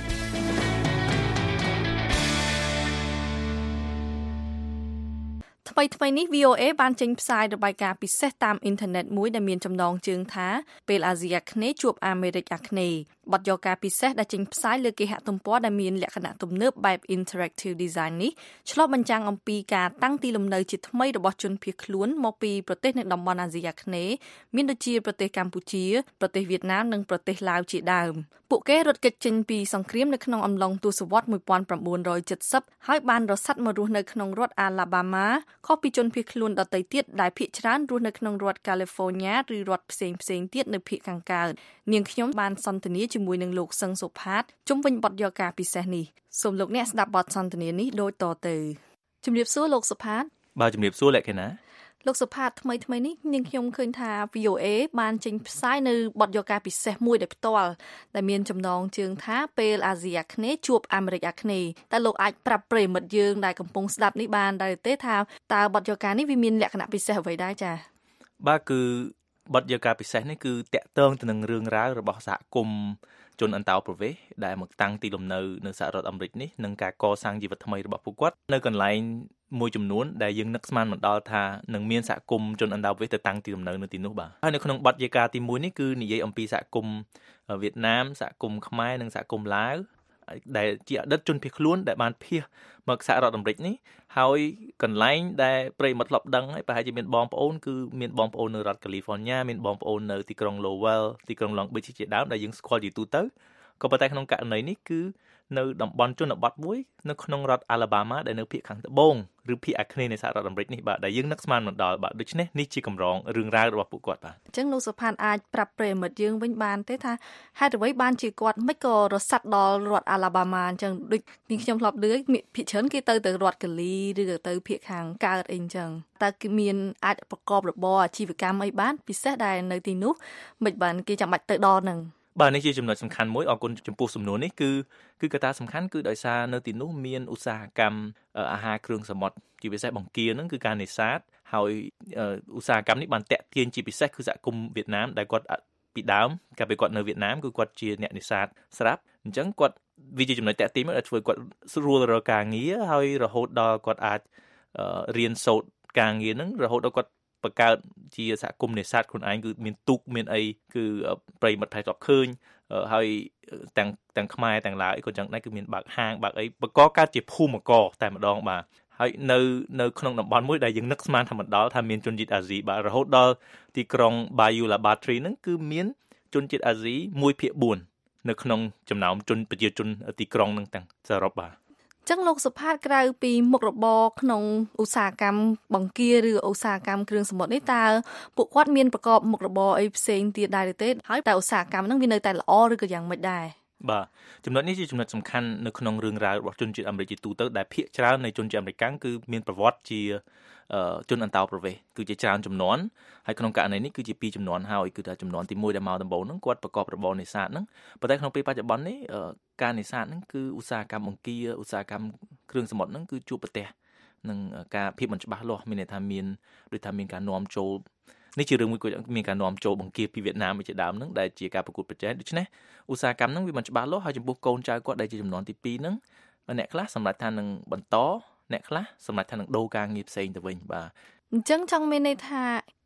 ថ្មីថ្មីនេះ វី អូ เอ បានចេញផ្សាយរបាយការណ៍ពិសេសតាមអ៊ីនធឺណិតមួយដែលមានចំណងជើងថាពេលអាស៊ីអាគ្នេយ៍ជួបអាមេរិកអាគ្នេយ៍បទយកការពិសេសដែលចេញផ្សាយលើគេហទំព័រដែលមានលក្ខណៈទំនើបបែប interactive design នេះឆ្លុះបញ្ចាំងអំពីការតាំងទីលំនៅជាថ្មីរបស់ជនភៀសខ្លួនមកពីប្រទេសនៅតំបន់អាស៊ីអាគ្នេយ៍មានដូចជាប្រទេសកម្ពុជាប្រទេសវៀតណាមនិងប្រទេសឡាវជាដើមពួកគេរត់គេចចេញពីសង្គ្រាមនៅក្នុងអំឡុងទសវត្សរ៍nineteen seventyហើយបានរសាត់មករស់នៅក្នុងរដ្ឋ Alabama ខុសពីជនភៀសខ្លួនដទៃទៀតដែលភាគច្រើនរស់នៅក្នុងរដ្ឋ California ឬរដ្ឋផ្សេងផ្សេងទៀតនៅភាគខាងកើតនាងខ្ញុំបានសន្ទនាជាមួយនឹងលោកសឹងសុផាតជុំវិញបទយកការពិសេសនេះសូមលោកអ្នកស្ដាប់បទសន្ទនានេះដូចតទៅជំរាបសួរលោកសុផាតបាទជំរាបសួរលក្ខណៈលោកសុផាតថ្មីថ្មីនេះនាងខ្ញុំឃើញថា វី អូ เอ បានចេញផ្សាយនៅបទយកការពិសេសមួយដែលផ្ទាល់ដែលមានចំណងជើងថាពេលអាស៊ីអាគ្នេយ៍ជួបអាមេរិកអាគ្នេយ៍តែលោកអាចប្រាប់ប្រិយមិត្តយើងដែលកំពុងស្ដាប់នេះបានដែរទេថាតើបទយកការនេះវាមានលក្ខណៈពិសេសអ្វីដែរចា៎បាទគឺបទយកការពិសេសនេះគឺតាក់ទងទៅនឹងរឿងរ៉ាវរបស់សហគមន៍ជនអន្តោប្រវេសន៍ដែលមកតាំងទីលំនៅនៅសហរដ្ឋអាមេរិកនេះនិងការកសាងជីវិតថ្មីរបស់ពួកគាត់នៅកន្លែងមួយចំនួនដែលយើងនឹកស្មានមិនដល់ថានឹងមានសហគមន៍ជនអន្តោប្រវេសន៍ទៅតាំងទីលំនៅនៅទីនោះបាទហើយនៅក្នុងបទយេការទីមួយនេះគឺនិយាយអំពីសហគមន៍វៀតណាមសហគមន៍ខ្មែរនិងសហគមន៍ឡាវដែលជាអតីតជនភៀសខ្លួនដែលបានភៀសមកសហរដ្ឋអាមេរិកនេះហើយកន្លែងដែលប្រិយមិត្តធ្លាប់ដឹងហើយប្រហែលជាមានបងប្អូនគឺមានបងប្អូននៅរដ្ឋ California មានបងប្អូននៅទីក្រុង Lowell ទីក្រុង Long Beach ជាដើមដែលយើងស្គាល់ជាទូទៅក៏ប៉ុន្តែក្នុងករណីនេះគឺនៅតំបន់ជនបទមួយនៅក្នុងរដ្ឋ Alabama ដែលនៅភាគខាងត្បូងឬភាគអាគ្នេយ៍នៃសហរដ្ឋអាមេរិកនេះបាទដែលយើងនឹកស្មានមិនដល់បាទដូច្នេះនេះជាកម្រងរឿងរ៉ាវរបស់ពួកគាត់បាទអញ្ចឹងលោកសុផាតអាចប្រាប់ប្រិយមិត្តយើងវិញបានទេថាហេតុអ្វីបានជាគាត់មិនក៏រសាត់ដល់រដ្ឋ Alabama អញ្ចឹងដូចនេះខ្ញុំធ្លាប់ឮភាគច្រើនគេទៅទៅរដ្ឋ Cali ឬក៏ទៅភាគខាងកើតអីអញ្ចឹងតើគេមានអាចប្រកបរបរអាជីវកម្មអីបានពិសេសដែលនៅទីនោះមិនបានគេចាំបាច់ទៅដល់ហ្នឹងបាទនេះជាចំណុចសំខាន់មួយអរគុណចំពោះសំណួរនេះគឺគឺកត្តាសំខាន់គឺដោយសារនៅទីនោះមានឧស្សាហកម្មអាហារគ្រឿងសមុទ្រជាពិសេសបង្គាហ្នឹងគឺការនេសាទហើយឧស្សាហកម្មនេះបានតាក់ទាញជាពិសេសគឺសហគមន៍វៀតណាមដែលគាត់ពីដើមកាលពីគាត់នៅវៀតណាមគឺគាត់ជាអ្នកនេសាទស្រាប់អញ្ចឹងគាត់វាជាចំណុចតាក់ទាញមួយដែលធ្វើគាត់ស្រួលរកការងារហើយរហូតដល់គាត់អាចរៀនសូត្រការងារហ្នឹងរហូតដល់គាត់បង្កើតជាសហគមន៍នេសាទខ្លួនឯងគឺមានទូកមានអីគឺប្រិយមិត្តផ្លែស្បឃើញហើយទាំងទាំងខ្មែរទាំងឡាវអីក៏ចឹងដែរគឺមានបើកហាងបើកអីបកកើតជាភូមិករតែម្ដងបាទហើយនៅនៅក្នុងតំបន់មួយដែលយើងនឹកស្មានថាមិនដល់ថាមានជនជាតិអាស៊ីបាទរហូតដល់ទីក្រុង Bayou La Battery ហ្នឹងគឺមានជនជាតិអាស៊ីone by fourនៅក្នុងចំណោមជនប្រជាជនទីក្រុងហ្នឹងទាំងសរុបបាទចឹងលោកសុផាតក្រៅពីមុខរបរក្នុងឧស្សាហកម្មបង្គាឬឧស្សាហកម្មគ្រឿងសមុទ្រនេះតើពួកគាត់មានប្រកបមុខរបរអីផ្សេងទៀតដែរទេហើយតើឧស្សាហកម្មហ្នឹងវានៅតែល្អឬក៏យ៉ាងម៉េចដែរបាទចំណុចនេះជាចំណុចសំខាន់នៅក្នុងរឿងរ៉ាវរបស់ជនជាតិអាមេរិកជាទូទៅដែលភាគច្រើននៃជនជាតិអាមេរិកគឺមានប្រវត្តិជាជនអន្តោប្រវេសន៍គឺជាច្រើនចំនួនហើយក្នុងករណីនេះគឺជាពីរចំនួនហើយគឺថាចំនួនទីoneដែលមកដំបូងហ្នឹងគាត់ប្រកបរបរនេសាទហ្នឹងប៉ុន្តែក្នុងពេលបច្ចុប្បន្ននេះការនេសាទហ្នឹងគឺឧស្សាហកម្មបង្គាឧស្សាហកម្មគ្រឿងសមុទ្រហ្នឹងគឺជួបប្រទះនឹងការភាពមិនច្បាស់លាស់មានន័យថាមានដូចថាមានការនាំចូលនេះជារឿងមួយគាត់មានការនាំចូលបង្គាពីវៀតណាមជាដើមហ្នឹងដែលជាការប្រកួតប្រជែងដូច្នេះឧស្សាហកម្មហ្នឹងវាមិនច្បាស់លាស់ហើយចំពោះកូនចៅគាត់ដែលជាចំនួនទីtwoហ្នឹងអ្នកខ្លះសម្រាប់ថានឹងបន្តអ្នកខ្លះសម្រាប់ថានឹងដូរការងារផ្សេងទៅវិញបាទអញ្ចឹងចង់មានន័យថា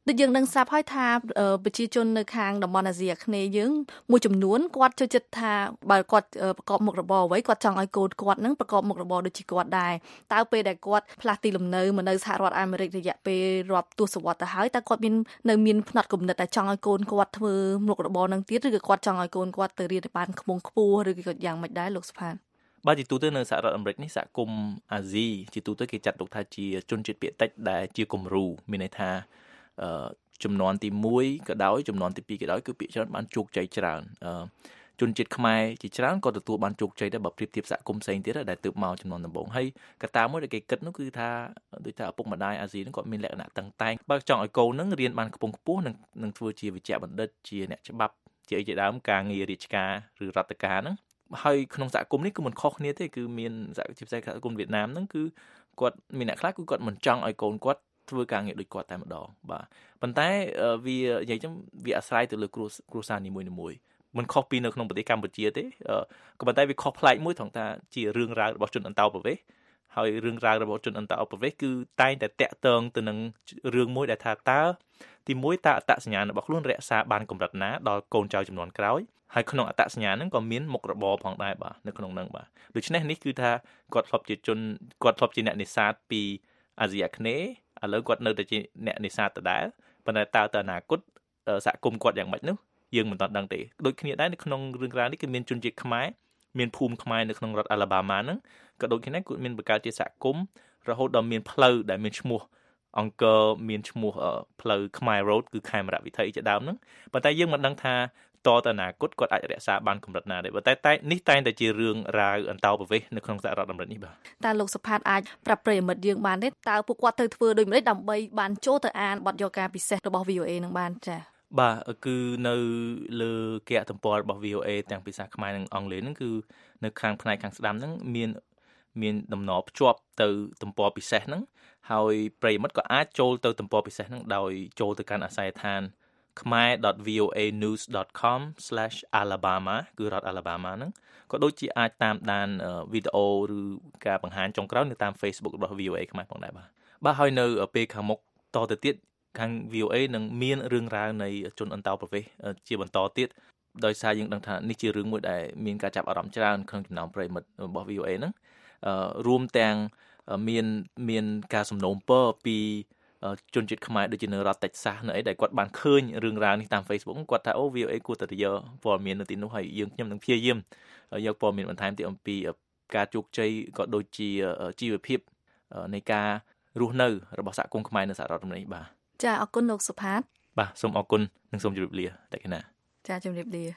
ដូចយើងនឹងស្រាប់ហើយថាប្រជាជននៅខាងតំបន់អាស៊ីអាគ្នេយ៍យើងមួយចំនួនគាត់ចូលចិត្តថាបើគាត់ប្រកបមុខរបរអ្វីគាត់ចង់ឲ្យកូនគាត់នឹងប្រកបមុខរបរដូចជាគាត់ដែរតើពេលដែលគាត់ផ្លាស់ទីលំនៅមកនៅសហរដ្ឋអាមេរិករយៈពេលរាប់ទសវត្សរ៍ទៅហើយតើគាត់មាននៅមានផ្នត់គំនិតតែចង់ឲ្យកូនគាត់ធ្វើមុខរបរនឹងទៀតឬក៏គាត់ចង់ឲ្យកូនគាត់ទៅរៀនឲ្យបានខ្ពង់ខ្ពស់ឬក៏យ៉ាងម៉េចដែរលោកសុផាតបាទជាទូទៅនៅសហរដ្ឋអាមេរិកនេះសហគមន៍អាស៊ីជាទូទៅគេចាត់ទុកថាជាជនជាតិភាគតិចដែលជាគំរូមានន័យថាអឺចំនួនទីមួយក៏ដោយចំនួនទីពីរក៏ដោយគឺភាគច្រើនបានជោគជ័យច្រើនអឺជនជាតិខ្មែរជាច្រើនក៏ទទួលបានជោគជ័យដែរបើប្រៀបធៀបសហគមន៍ផ្សេងទៀតដែលទើបមកចំនួនដំបូងហើយកត្តាមួយដែលគេគិតនោះគឺថាដូចថាឪពុកម្ដាយអាស៊ីហ្នឹងគាត់មានលក្ខណៈតឹងតែងបើចង់ឲ្យកូនហ្នឹងរៀនបានខ្ពង់ខ្ពស់នឹងនឹងធ្វើជាវិជ្ជបណ្ឌិតជាអ្នកច្បាប់ជាអីជាដើមការងាររាជការឬរដ្ឋការហ្នឹងហើយក្នុងសហគមន៍នេះគឺមិនខុសគ្នាទេគឺមានសហជីពសហគមន៍វៀតណាមហ្នឹងគឺគាត់មានអ្នកខ្លះគឺគាត់មិនចង់ឲ្យកូនគាត់ធ្វើការងារដូចគាត់តែម្ដងបាទប៉ុន្តែវានិយាយចឹងវាអាស្រ័យទៅលើគ្រួគ្រួសារនីមួយៗមិនខុសពីនៅក្នុងប្រទេសកម្ពុជាទេក៏ប៉ុន្តែវាខុសប្លែកមួយត្រង់ថាជារឿងរ៉ាវរបស់ជនអន្តោប្រវេសន៍ហើយរឿងរ៉ាវរបស់ជនអន្តោប្រវេសន៍គឺតែងតែតាក់ទងទៅនឹងរឿងមួយដែលថាតើទីមួយតើអត្តសញ្ញាណរបស់ខ្លួនរក្សាបានកម្រិតណាដល់កូនចៅចំនួនក្រោយហើយក្នុងអត្តសញ្ញាណហ្នឹងក៏មានមុខរបរផងដែរបាទនៅក្នុងហ្នឹងបាទដូច្នេះនេះគឺថាគាត់ធ្លាប់ជាជនគាត់ធ្លាប់ជាអ្នកនេសាទពីអាស៊ីអាគ្នេយ៍ឥឡូវគាត់នៅតែជាអ្នកនេសាទដដែលប៉ុន្តែតើទៅអនាគតសហគមន៍គាត់យ៉ាងម៉េចនោះយើងមិនទាន់ដឹងទេដូចគ្នាដែរនៅក្នុងរឿងរ៉ាវនេះគឺមានជនជាតិខ្មែរមានភូមិខ្មែរនៅក្នុងរដ្ឋ Alabama ហ្នឹងក៏ដូចគ្នាគាត់មានបង្កើតជាសហគមន៍រហូតដល់មានផ្លូវដែលមានឈ្មោះអង្គរមានឈ្មោះផ្លូវខ្មែរ road គឺខេមរៈវិថីជាដើមហ្នឹងប៉ុន្តែយើងមិនដឹងថាតទៅអនាគតគាត់អាចរក្សាបានកម្រិតណាដែរបើតែតែនេះតែងតែជារឿងរ៉ាវអន្តោប្រវេសន៍នៅក្នុងសហរដ្ឋអាមេរិកនេះបាទតើលោកសុផាតអាចប្រាប់ប្រិយមិត្តយើងបានទេតើពួកគាត់ទៅធ្វើដូចម្តេចដើម្បីបានចូលទៅអានបទយកការពិសេសរបស់ វី អូ អេ នឹងបានចា៎បាទគឺនៅលើគេហទំព័ររបស់ វី អូ អេ ទាំងភាសាខ្មែរនិងអង់គ្លេសហ្នឹងគឺនៅខាងផ្នែកខាងស្ដាំហ្នឹងមានមានដំណរភ្ជាប់ទៅទំព័រពិសេសហ្នឹងហើយប្រិយមិត្តក៏អាចចូលទៅទំព័រពិសេសហ្នឹងដោយចូលទៅកាន់អាស័យដ្ឋានkhmer dot v o a news dot com slash alabama គឺរដ្ឋ Alabama ហ្នឹងក៏ដូចជាអាចតាមដានវីដេអូឬការបង្ហាញចុងក្រោយនៅតាម Facebook របស់ វី អូ អេ ខ្មែរផងដែរបាទបាទហើយនៅពេលខាងមុខតទៅទៀតខាង វី អូ អេ នឹងមានរឿងរ៉ាវនៃជនអន្តោប្រវេសន៍ជាបន្តទៀតដោយសារយើងដឹងថានេះជារឿងមួយដែលមានការចាប់អារម្មណ៍ច្រើនក្នុងចំណោមប្រិយមិត្តរបស់ វី អូ អេ ហ្នឹងរួមទាំងមានមានការសំណូមពរពីជនជាតិខ្មែរដូចជានៅរដ្ឋ Texas នៅអីដែលគាត់បានឃើញរឿងរ៉ាវនេះតាម Facebook គាត់ថាអូ វី អូ អេ គួរតែយកព័ត៌មាននៅទីនោះហើយយើងខ្ញុំនឹងព្យាយាមយកព័ត៌មានបន្ថែមទៀតអំពីការជោគជ័យក៏ដូចជាជីវភាពនៃការរស់នៅរបស់សហគមន៍ខ្មែរនៅសហរដ្ឋអាមេរិកបាទចាអរគុណលោកសុផាតបាទសូមអរគុណនិងសូមជម្រាបលាតែកណាចាជម្រាបលា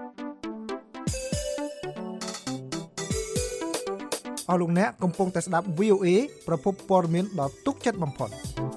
អស់លោកអ្នកកំពុងតែស្ដាប់ វី អូ អេ ប្រភពព័ត៌មានដ៏ទុកចិត្តបំផុត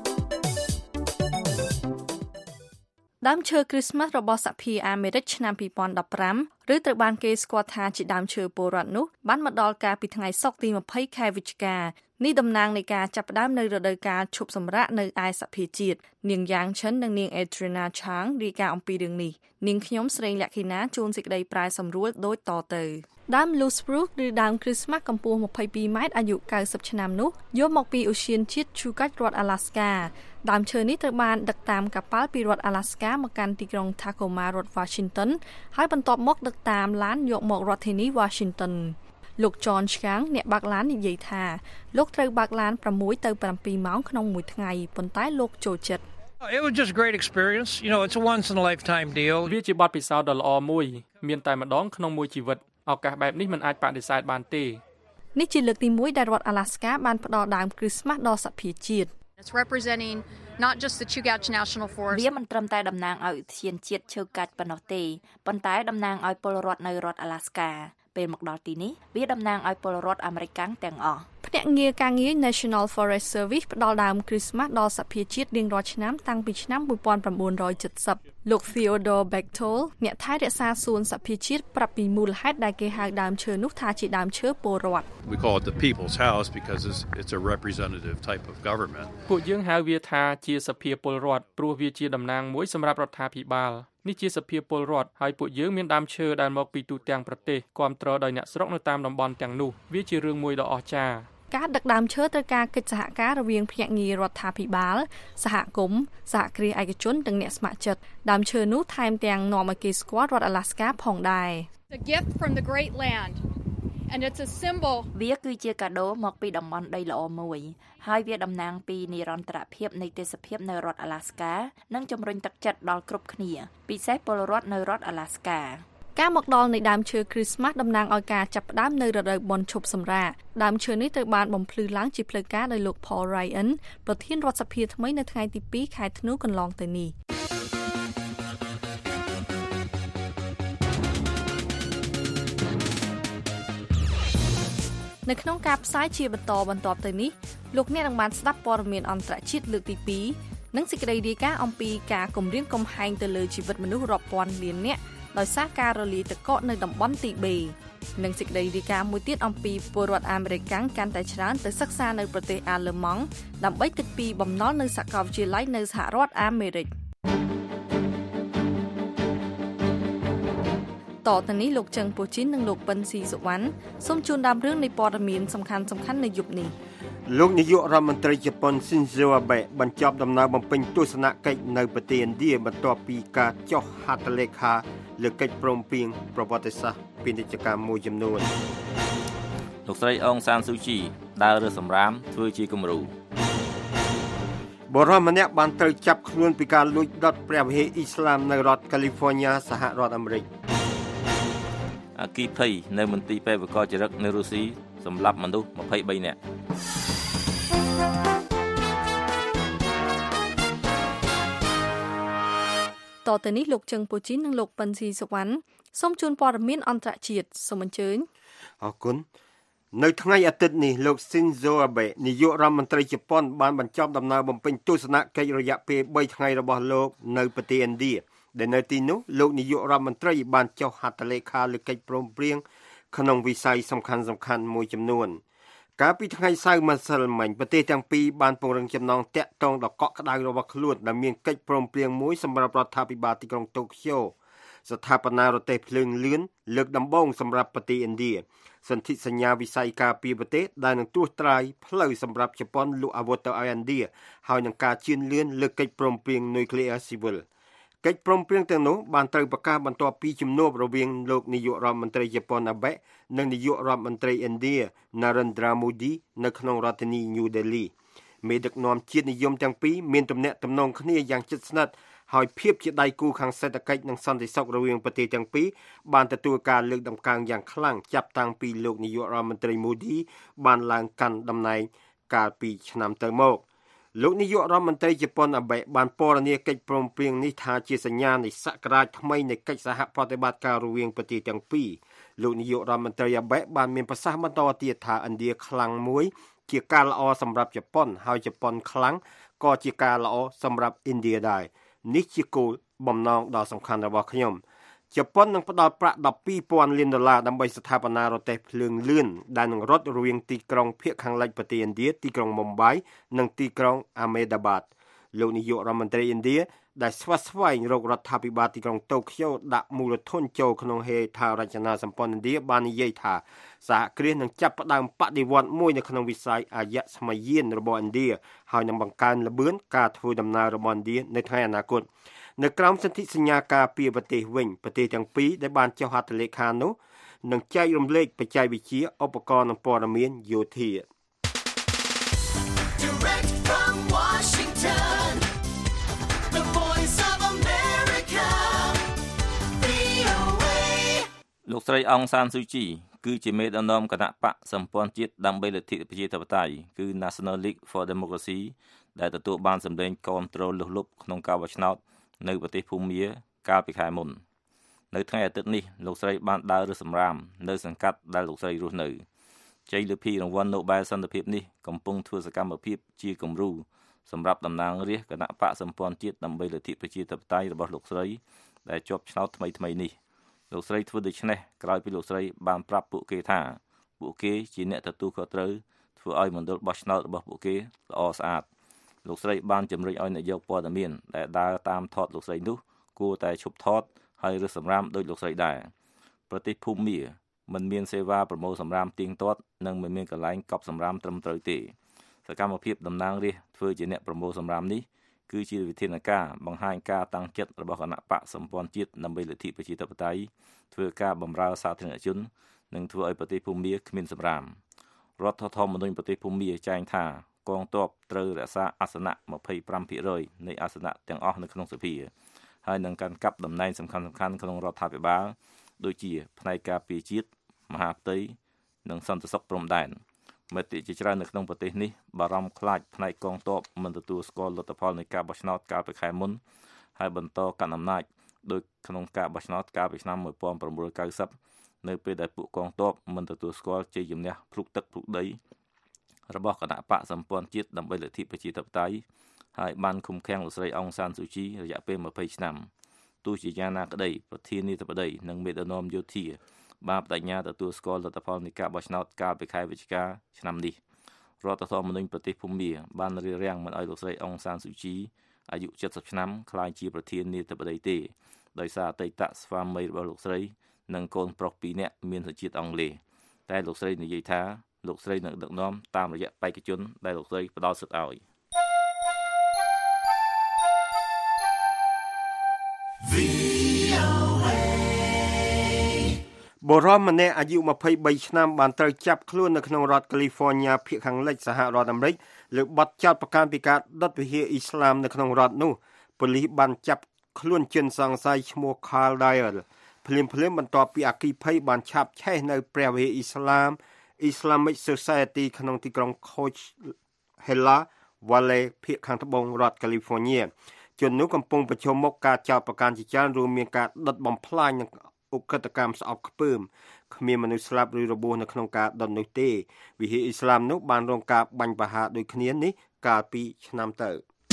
ដើមឈើគ្រីស្មាស់របស់សហភាពអាមេរិកឆ្នាំពីរពាន់ដប់ប្រាំឬត្រូវបានគេស្គាល់ថាជាដើមឈើពលរដ្ឋនោះបានមកដល់កាលពីថ្ងៃសុក្រទីម្ភៃខែវិច្ឆិកានេះតំណាងនៃការចាប់ផ្ដើមនៅរដូវកាលឈប់សម្រាកនៅឯសហភាពជាតិនាងយ៉ាងឈិននិងនាងអេដ្រីណាឆាងរាយការណ៍អំពីរឿងនេះនាងខ្ញុំស្រីលក្ខិណាជួនសេចក្តីប្រាយសម្រួលដូចតទៅដើម Loose Spruce ឬដើមគ្រីស្មាស់កម្ពស់ម្ភៃពីរម៉ែត្រអាយុកៅសិបឆ្នាំនោះយកមកពីឧទ្យានជាតិឈូកាច់រដ្ឋ Alaska ដើមឈើនេះត្រូវបានដឹកតាមកប៉ាល់ពីរដ្ឋ Alaska មកកាន់ទីក្រុង Tacoma រដ្ឋ Washington ហើយបន្ទាប់មកដឹកតាមឡានយកមករដ្ឋធានី Washington លោក John Chang អ្នកបើកឡាននិយាយថាលោកត្រូវបើកឡានប្រាំមួយទៅប្រាំពីរម៉ោងក្នុងមួយថ្ងៃប៉ុន្តែលោកចូលចិត្ត It was just a great experience. You know, it's a once in a lifetime deal. វាជាបទពិសោធន៍ដ៏ល្អមួយមានតែម្ដងក្នុងមួយជីវិតឱកាសបែបនេះមិនអាចបដិសេធបានទេនេះជាលើកទីមួយដែលរដ្ឋ Alaska បានផ្ដល់ដើមគ្រីស្មាស់ដល់សហភាពជាតិ It's representing not just the Chugach National Forest. វាមិនត្រឹមតែតំណាងឲ្យឧទ្យានជាតិឈើកាច់ប៉ុណ្ណោះទេប៉ុន្តែតំណាងឲ្យពលរដ្ឋនៅរដ្ឋ Alaska ពេលមកដល់ទីនេះវាតំណាងឲ្យពលរដ្ឋអាមេរិកទាំងអស់ភ្នាក់ងារការងារ National Forest Service ផ្ដល់ដើមគ្រីស្មាស់ដល់សហភាពជាតិរៀងរាល់ឆ្នាំតាំងពីឆ្នាំmột nghìn chín trăm七mươiលោក Theodore Bechtold អ្នកថែរក្សាសួនសហភាពជាតិប្រាប់ពីមូលហេតុដែលគេហៅដើមឈើនោះថាជាដើមឈើពលរដ្ឋ We call it the People's House because it's, it's a representative type of government. ពួកយើងហៅវាថាជាសភាពលរដ្ឋព្រោះវាជាតំណាងមួយសម្រាប់រដ្ឋាភិបាលនេះជាសភាពលរដ្ឋហើយពួកយើងមានដើមឈើដែលមកពីទូទាំងប្រទេសគាំទ្រដោយអ្នកស្រុកនៅតាមតំបន់ទាំងនោះវាជារឿងមួយដ៏អស្ចារ្យការដឹកដើមឈើត្រូវការកិច្ចសហការរវាងភ្នាក់ងាររដ្ឋាភិបាលសហគមន៍សហគ្រាសឯកជននិងអ្នកស្ម័គ្រចិត្តដើមឈើនោះថែមទាំងនាំឲ្យគេស្គាល់រដ្ឋ Alaska ផងដែរ It's a gift from the great land and it's a symbol វាគឺជាកាដូមកពីតំបន់ដីល្អមួយហើយវាតំណាងពីនិរន្តរភាពនៃទេសភាពនៅរដ្ឋ Alaska និងជំរុញទឹកចិត្តដល់គ្រប់គ្នាពិសេសពលរដ្ឋនៅរដ្ឋ Alaskaការមកដល់នៃដើមឈើ Christmas តំណាងឲ្យការចាប់ផ្ដើមនៅរដូវបុណ្យឈប់សម្រាកដើមឈើនេះត្រូវបានបំភ្លឺឡើងជាផ្លូវការដោយលោក Paul Ryan ប្រធានរដ្ឋសភាថ្មីនៅថ្ងៃទីពីរខែធ្នូកន្លងទៅនេះនៅក្នុងការផ្សាយជាបន្តបន្ទាប់ទៅនេះលោកអ្នកនឹងបានស្ដាប់ព័ត៌មានអន្តរជាតិលើកទីពីរនិងសេចក្តីរាយការណ៍អំពីការគំរាមកំហែងទៅលើជីវិតមនុស្សរាប់ពាន់លាននាក់ដោយសារការរលាយទឹកកកនៅតំបន់ទីបេនិងសេចក្តីរាយការណ៍មួយទៀតអំពីពលរដ្ឋអាមេរិកកាន់តែច្រើនទៅសិក្សានៅប្រទេសអាល្លឺម៉ង់ដើម្បីគិតពីបំណុលនៅសាកលវិទ្យាល័យនៅសហរដ្ឋអាមេរិកតទៅនេះលោកចឹងពូជីននិងលោកប៉ិនស៊ីសុវណ្ណសូមជូនដើមរឿងនៃព័ត៌មានសំខាន់សំខាន់នៅយប់នេះលោកនាយករដ្ឋមន្ត្រីជប៉ុន Shinzo Abe បញ្ចប់ដំណើរបំពេញទស្សនកិច្ចនៅប្រទេសឥណ្ឌាបន្ទាប់ពីការចុះហត្ថលេខាលើកិច្ចព្រមព្រៀងប្រវត្តិសាស្ត្រពាណិជ្ជកម្មមួយចំនួនលោកស្រីអងសានស៊ូជីដើររើសសម្រាមធ្វើជាគំរូបរិយាម្នាក់បានត្រូវចាប់ខ្លួនពីការលួចដុតព្រះវិហារអ៊ីស្លាមនៅរដ្ឋ California សហរដ្ឋអាមេរិកអគិភ័យនៅមន្ទីរពេទ្យវកចរិតនៅរុស្ស៊ីសម្លាប់មនុស្សម្ភៃបីនាក់តទៅនេះលោកជឹងពូជីននិងលោកប៉ិនស៊ីសុវណ្ណសូមជូនព័ត៌មានអន្តរជាតិសូមអញ្ជើញអរគុណនៅថ្ងៃអាទិត្យនេះលោក Shinzo Abe នាយករដ្ឋមន្ត្រីជប៉ុនបានបញ្ចប់ដំណើរបំពេញទស្សនកិច្ចរយៈពេលបីថ្ងៃរបស់លោកនៅប្រទេសឥណ្ឌាដែលនៅទីនោះលោកនាយករដ្ឋមន្ត្រីបានចុះហត្ថលេខាលើកិច្ចព្រមព្រៀងក្នុងវិស័យសំខាន់ៗមួយចំនួនកាលពីថ្ងៃសៅរ៍ម្សិលមិញប្រទេសទាំងពីរបានពង្រឹងចំណងតាក់ទងដ៏កក់ក្ដៅរបស់ខ្លួនដែលមានកិច្ចព្រមព្រៀងមួយសម្រាប់រដ្ឋាភិបាលទីក្រុងតូក្យូស្ថាបនារទេះភ្លើងលឿនលើកដំបូងសម្រាប់ប្រទេសឥណ្ឌាសន្ធិសញ្ញាវិស័យការពារប្រទេសដែលនឹងត្រួសត្រាយផ្លូវសម្រាប់ជប៉ុនលក់អាវុធទៅឲ្យឥណ្ឌាហើយនឹងការជឿនលឿនលើកិច្ចព្រមព្រៀងនុយក្លេអ៊ែរស៊ីវិលកិច្ចព្រមព្រៀងទាំងនោះបានត្រូវប្រកាសបន្ទាប់ពីជំនួបរវាងលោកនាយករដ្ឋមន្ត្រីជប៉ុន Abe និងនាយករដ្ឋមន្ត្រីឥណ្ឌា Narendra Modi នៅក្នុងរដ្ឋធានី New Delhi មេដឹកនាំជាតិនិយមទាំងពីរមានទំនាក់ទំនងគ្នាយ៉ាងជិតស្និទ្ធហើយភាពជាដៃគូខាងសេដ្ឋកិច្ចនិងសន្តិសុខរវាងប្រទេសទាំងពីរបានទទួលការលើកតម្កើងយ៉ាងខ្លាំងចាប់តាំងពីលោកនាយករដ្ឋមន្ត្រី Modi បានឡើងកាន់តំណែងកាលពីឆ្នាំទៅមកលោកនាយករដ្ឋមន្ត្រីជប៉ុន Abe បានពណ៌នាកិច្ចព្រមព្រៀងនេះថាជាសញ្ញានៃសក្តានុពលថ្មីនៃកិច្ចសហប្រតិបត្តិការរវាងប្រទេសទាំងពីរលោកនាយករដ្ឋមន្ត្រី Abe បានមានប្រសាសន៍បន្តទៀតថាឥណ្ឌាខ្លាំងមួយជាការល្អសម្រាប់ជប៉ុនហើយជប៉ុនខ្លាំងក៏ជាការល្អសម្រាប់ឥណ្ឌាដែរនេះជាគោលបំណងដ៏សំខាន់របស់ខ្ញុំជប៉ុននឹងផ្ដល់ប្រាក់ដប់ពីរពាន់លានដុល្លារដើម្បីស្ថាបនារទេះភ្លើងលឿនដែលនឹងរត់រវាងទីក្រុងភាគខាងលិចប្រទេសឥណ្ឌាទីក្រុងមុំបៃនិងទីក្រុងអាមេដាបាតលោកនាយករដ្ឋមន្ត្រីឥណ្ឌាដែលស្វាស្វែងរករដ្ឋាភិបាលទីក្រុងតូក្យូដាក់មូលធនចូលក្នុងហេដ្ឋារចនាសម្ព័ន្ធឥណ្ឌាបាននិយាយថាសហគ្រាសនឹងចាប់ផ្ដើមបដិវត្តន៍មួយនៅក្នុងវិស័យអាយស្មយានរបស់ឥណ្ឌាហើយនឹងបង្កើនល្បឿនការធ្វើដំណើររបស់ឥណ្ឌានៅថ្ងៃអនាគតនៅក្រោមសន្ធិសញ្ញាការពារប្រទេសវិញប្រទេសទាំងពីរដែលបានចុះហត្ថលេខានោះនឹងចែករំលែកបច្ចេកវិទ្យាឧបករណ៍និងព័ត៌មានយោធា Direct from Washington, the voice of America, វី អូ เอលោកស្រីអងសានស៊ូជីគឺជាមេដឹកនាំគណៈបកសម្ព័ន្ធជាតិដើម្បីលទ្ធិប្រជាធិបតេយ្យគឺ National League for Democracy ដែលទទួលបានសម្លេងគាំទ្រលើសលប់ក្នុងការបោះឆ្នោតនៅប្រទេសភូមាកាលពីខែមុននៅថ្ងៃអាទិត្យនេះលោកស្រីបានដើររើសសម្រាមនៅសង្កាត់ដែលលោកស្រីរស់នៅជ័យលាភីរង្វាន់ Nobel សន្តិភាពនេះកំពុងធ្វើសកម្មភាពជាគំរូសម្រាប់តំណាងរាស្ត្រគណៈបកសម្ព័ន្ធជាតិដើម្បីលទ្ធិប្រជាធិបតេយ្យរបស់លោកស្រីដែលជាប់ឆ្នោតថ្មីៗនេះលោកស្រីធ្វើដូច្នេះក្រោយពីលោកស្រីបានប្រាប់ពួកគេថាពួកគេជាអ្នកទទួលខុសត្រូវធ្វើឲ្យមណ្ឌលបោះឆ្នោតរបស់ពួកគេល្អស្អាតលោកស្រីបានជំរុញឲ្យអ្នកយកព័ត៌មានដែលដើរតាមថតលោកស្រីនោះគួរតែឈប់ថតហើយរើសសម្រាមដោយលោកស្រីដែរប្រទេសភូមាមិនមានសេវាប្រមូលសម្រាមទៀងទាត់និងមិនមានកន្លែងកប់សម្រាមត្រឹមត្រូវទេសកម្មភាពតំណាងរាស្ត្រធ្វើជាអ្នកប្រមូលសម្រាមនេះគឺជាវិធានការបង្ហាញការតាំងចិត្តរបស់គណៈបកសម្ព័ន្ធជាតិដើម្បីលទ្ធិប្រជាធិបតេយ្យធ្វើការបម្រើសាធារណជននិងធ្វើឲ្យប្រទេសភូមាគ្មានសម្រាមរដ្ឋធម្មនុញ្ញប្រទេសភូមាចែងថាកងទ័ពត្រូវរក្សាអាសនៈ ยี่สิบห้าเปอร์เซ็นต์ នៃអាសនៈទាំងអស់នៅក្នុងសភាហើយនឹងកាន់កាប់តំណែងសំខាន់ៗក្នុងរដ្ឋាភិបាលដូចជាផ្នែកការពារជាតិមហាផ្ទៃនិងសន្តិសុខព្រំដែនមតិជាច្រើននៅក្នុងប្រទេសនេះបារម្ភខ្លាចផ្នែកកងទ័ពមិនទទួលស្គាល់លទ្ធផលនៃការបោះឆ្នោតកាលពីខែមុនហើយបន្តកាន់អំណាចដោយក្នុងការបោះឆ្នោតកាលពីឆ្នាំnineteen ninetyនៅពេលដែលពួកកងទ័ពមិនទទួលស្គាល់ជ័យជំនះភ្លុកទឹកភ្លុកដីរបស់គណៈបកសម្ព័ន្ធជាតិដើម្បីលទ្ធិប្រជាធិបតេយ្យហើយបានឃុំឃាំងលោកស្រីអង្សានស៊ូជីរយៈពេលtwentyឆ្នាំទោះជាយ៉ាងណាក្តីប្រធានាធិបតីនិងមេដឹកនាំយោធាបានបដិញ្ញាទទួលស្គាល់លទ្ធផលនៃការបោះឆ្នោតកាលពីខែវិច្ឆិកាឆ្នាំនេះរដ្ឋធម្មនុញ្ញប្រទេសភូមាបានរារាំងមិនឲ្យលោកស្រីអង្សានស៊ូជីអាយុseventyឆ្នាំក្លាយជាប្រធានាធិបតីទេដោយសារអតីតស្វាមីរបស់លោកស្រីនិងកូនប្រុសពីរនាក់មានសញ្ជាតិអង់គ្លេសតែលោកស្រីនិយាយថាលោកស្រីនឹងដឹកនាំតាមរយៈបេក្ខជនដែលលោកស្រីផ្ដល់សិទ្ធិឲ្យបរិមម្នាក់អាយុtwenty-threeឆ្នាំបានត្រូវចាប់ខ្លួននៅក្នុងរដ្ឋ California ភាគខាងលិចសហរដ្ឋអាមេរិកលើបទចោទប្រកាន់ពីការដុតវិហារអ៊ីស្លាមនៅក្នុងរដ្ឋនោះប៉ូលីសបានចាប់ខ្លួនជនសង្ស័យឈ្មោះ Carl Dyer ភ្លាមភ្លាមបន្ទាប់ពីអគ្គីភ័យបានឆាបឆេះនៅព្រះវិហារអ៊ីស្លាម Islamic Society ក្នុងទីក្រុង Coachella Valley ភាគខាងត្បូងរដ្ឋ California ជននោះកំពុងប្រឈមមុខការចោទប្រកាន់ជាច្រើនរួមមានការដុតបំផ្លាញនិងឧក្រិដ្ឋកម្មស្អប់ខ្ពើមគ្មានមនុស្សស្លាប់ឬរបួសនៅក្នុងការដុតនោះទេវិហារអ៊ីស្លាមនោះបានរងការបាញ់ប្រហារដូចគ្នានេះកាលពីឆ្នាំទៅ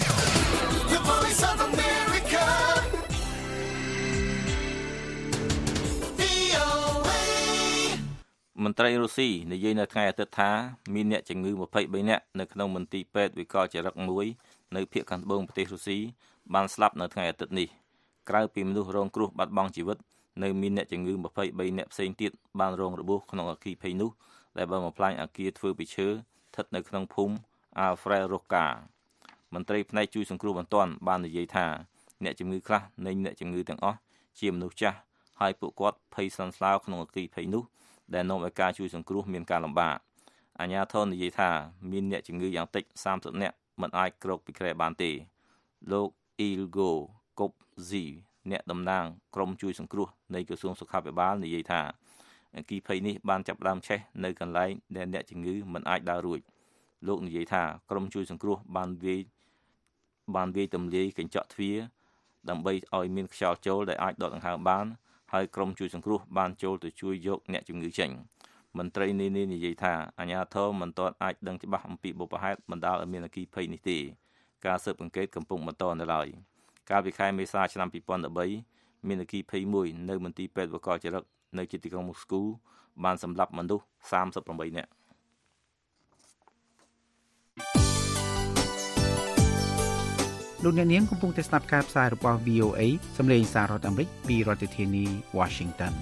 មន្ត្រីរុស្ស៊ីនិយាយនៅថ្ងៃអាទិត្យថាមានអ្នកជំងឺtwenty-threeនាក់នៅក្នុងមន្ទីរពេទ្យវិកលចរិតមួយនៅភាគខាងត្បូងប្រទេសរុស្ស៊ីបានស្លាប់នៅថ្ងៃអាទិត្យនេះក្រៅពីមនុស្សរងគ្រោះបាត់បង់ជីវិតនៅមានអ្នកជំងឺtwenty-threeនាក់ផ្សេងទៀតបានរងរបួសក្នុងអគ្គីភ័យនោះដែលបានបំផ្លាញអគារធ្វើពីឈើស្ថិតនៅក្នុងភូមិ Alfredovka មន្ត្រីផ្នែកជួយសង្គ្រោះបន្ទាន់បាននិយាយថាអ្នកជំងឺខ្លះនៃអ្នកជំងឺទាំងអស់ជាមនុស្សចាស់ហើយពួកគាត់ភ័យស្លន់ស្លោក្នុងអគ្គីភ័យនោះដែលនាំឲ្យការជួយសង្គ្រោះមានការលំបាកអាជ្ញាធរនិយាយថាមានអ្នកជំងឺយ៉ាងតិចthirtyនាក់មិនអាចក្រោកពីគ្រែបានទេលោក Ilgo Kopzi អ្នកតំណាងក្រុមជួយសង្គ្រោះនៃក្រសួងសុខាភិបាលនិយាយថាអគ្គីភ័យនេះបានចាប់ផ្ដើមឆេះនៅកន្លែងដែលអ្នកជំងឺមិនអាចដើររួចលោកនិយាយថាក្រុមជួយសង្គ្រោះបានវាយបានវាយទម្លាយកញ្ចក់ទ្វារដើម្បីឲ្យមានខ្យល់ចូលដែលអាចដកដង្ហើមបានហើយក្រុមជួយសង្គ្រោះបានចូលទៅជួយយកអ្នកជំងឺចេញមន្ត្រីនេះនិយាយថាអាជ្ញាធរមិនទាន់អាចដឹងច្បាស់អំពីបុព្វហេតុបណ្ដាលឲ្យមានអគ្គីភ័យនេះទេការស៊ើបអង្កេតកំពុងបន្តនៅឡើយកាលពីខែមេសាឆ្នាំtwenty thirteenមានអគ្គីភ័យមួយនៅមន្ទីរពេទ្យវកលចរិតនៅទីក្រុងមូស្គូបានសម្លាប់មនុស្សthirty-eightនាក់លោកអ្នកនាងកំពុងតែស្ដាប់ការផ្សាយរបស់ V O A សំឡេងសាររដ្ឋអាមេរិកពីរដ្ឋធានី Washington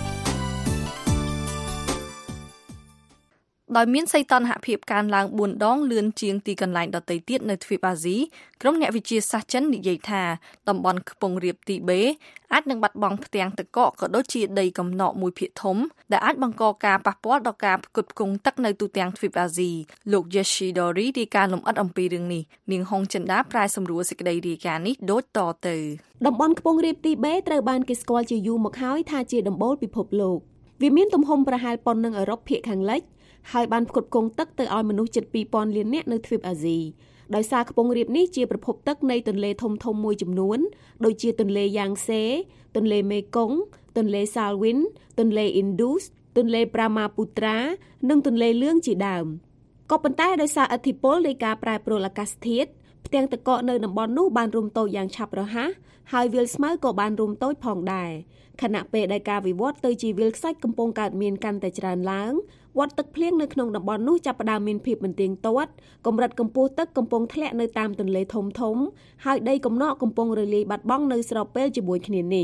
ដោយមានសីតុណ្ហភាពកើនឡើងfourដងលឿនជាងទីកន្លែងដទៃទៀតនៅទ្វីបអាស៊ីក្រុមអ្នកវិទ្យាសាស្ត្រចិននិយាយថាតំបន់ខ្ពង់រាបទីបេអាចនឹងបាត់បង់ផ្ទាំងទឹកកកក៏ដូចជាដីកំណកមួយភាគធំដែលអាចបង្កការប៉ះពាល់ដល់ការផ្គត់ផ្គង់ទឹកនៅទូទាំងទ្វីបអាស៊ីលោក Yoshidori រាយការណ៍លម្អិតអំពីរឿងនេះនាងហុងចិន្តាប្រាយសម្រួលសេចក្តីរាយការណ៍នេះដូចតទៅតំបន់ខ្ពង់រាបទីបេត្រូវបានគេស្គាល់ជាយូរមកហើយថាជាដំបូលពិភពលោកវាមានទំហំប្រហែលប៉ុណ្ណឹងអឺរ៉ុបភាគខាងលិចហើយបានផ្គត់ផ្គង់ទឹកទៅឲ្យមនុស្សជិតtwo thousandលាននាក់នៅទ្វីបអាស៊ីដោយសារខ្ពង់រាបនេះជាប្រភពទឹកនៃទន្លេធំៗមួយចំនួនដូចជាទន្លេយ៉ាងសេទន្លេមេគង្គទន្លេសាល់វិនទន្លេអ៊ីនឌូសទន្លេប្រាម៉ាពូត្រានិងទន្លេលឿងជាដើមក៏ប៉ុន្តែដោយសារឥទ្ធិពលនៃការប្រែប្រួលអាកាសធាតុផ្ទាំងទឹកកកនៅតំបន់នោះបានរុំតូចយ៉ាងឆាប់រហ័សហើយវាលស្មៅក៏បានរុំតូចផងដែរខណៈពេលដែលការវិវត្តទៅជាវាលខ្សាច់កំពុងកើតមានកាន់តែច្រើនឡើងវត្តទឹកភ្លៀងនៅក្នុងតំបន់នោះចាប់ផ្ដើមមានភាពមិនទៀងទាត់កម្រិតកម្ពស់ទឹកកំពុងធ្លាក់នៅតាមទន្លេធំៗហើយដីកំណកកំពុងរលាយបាត់បង់នៅស្របពេលជាមួយគ្នានេះ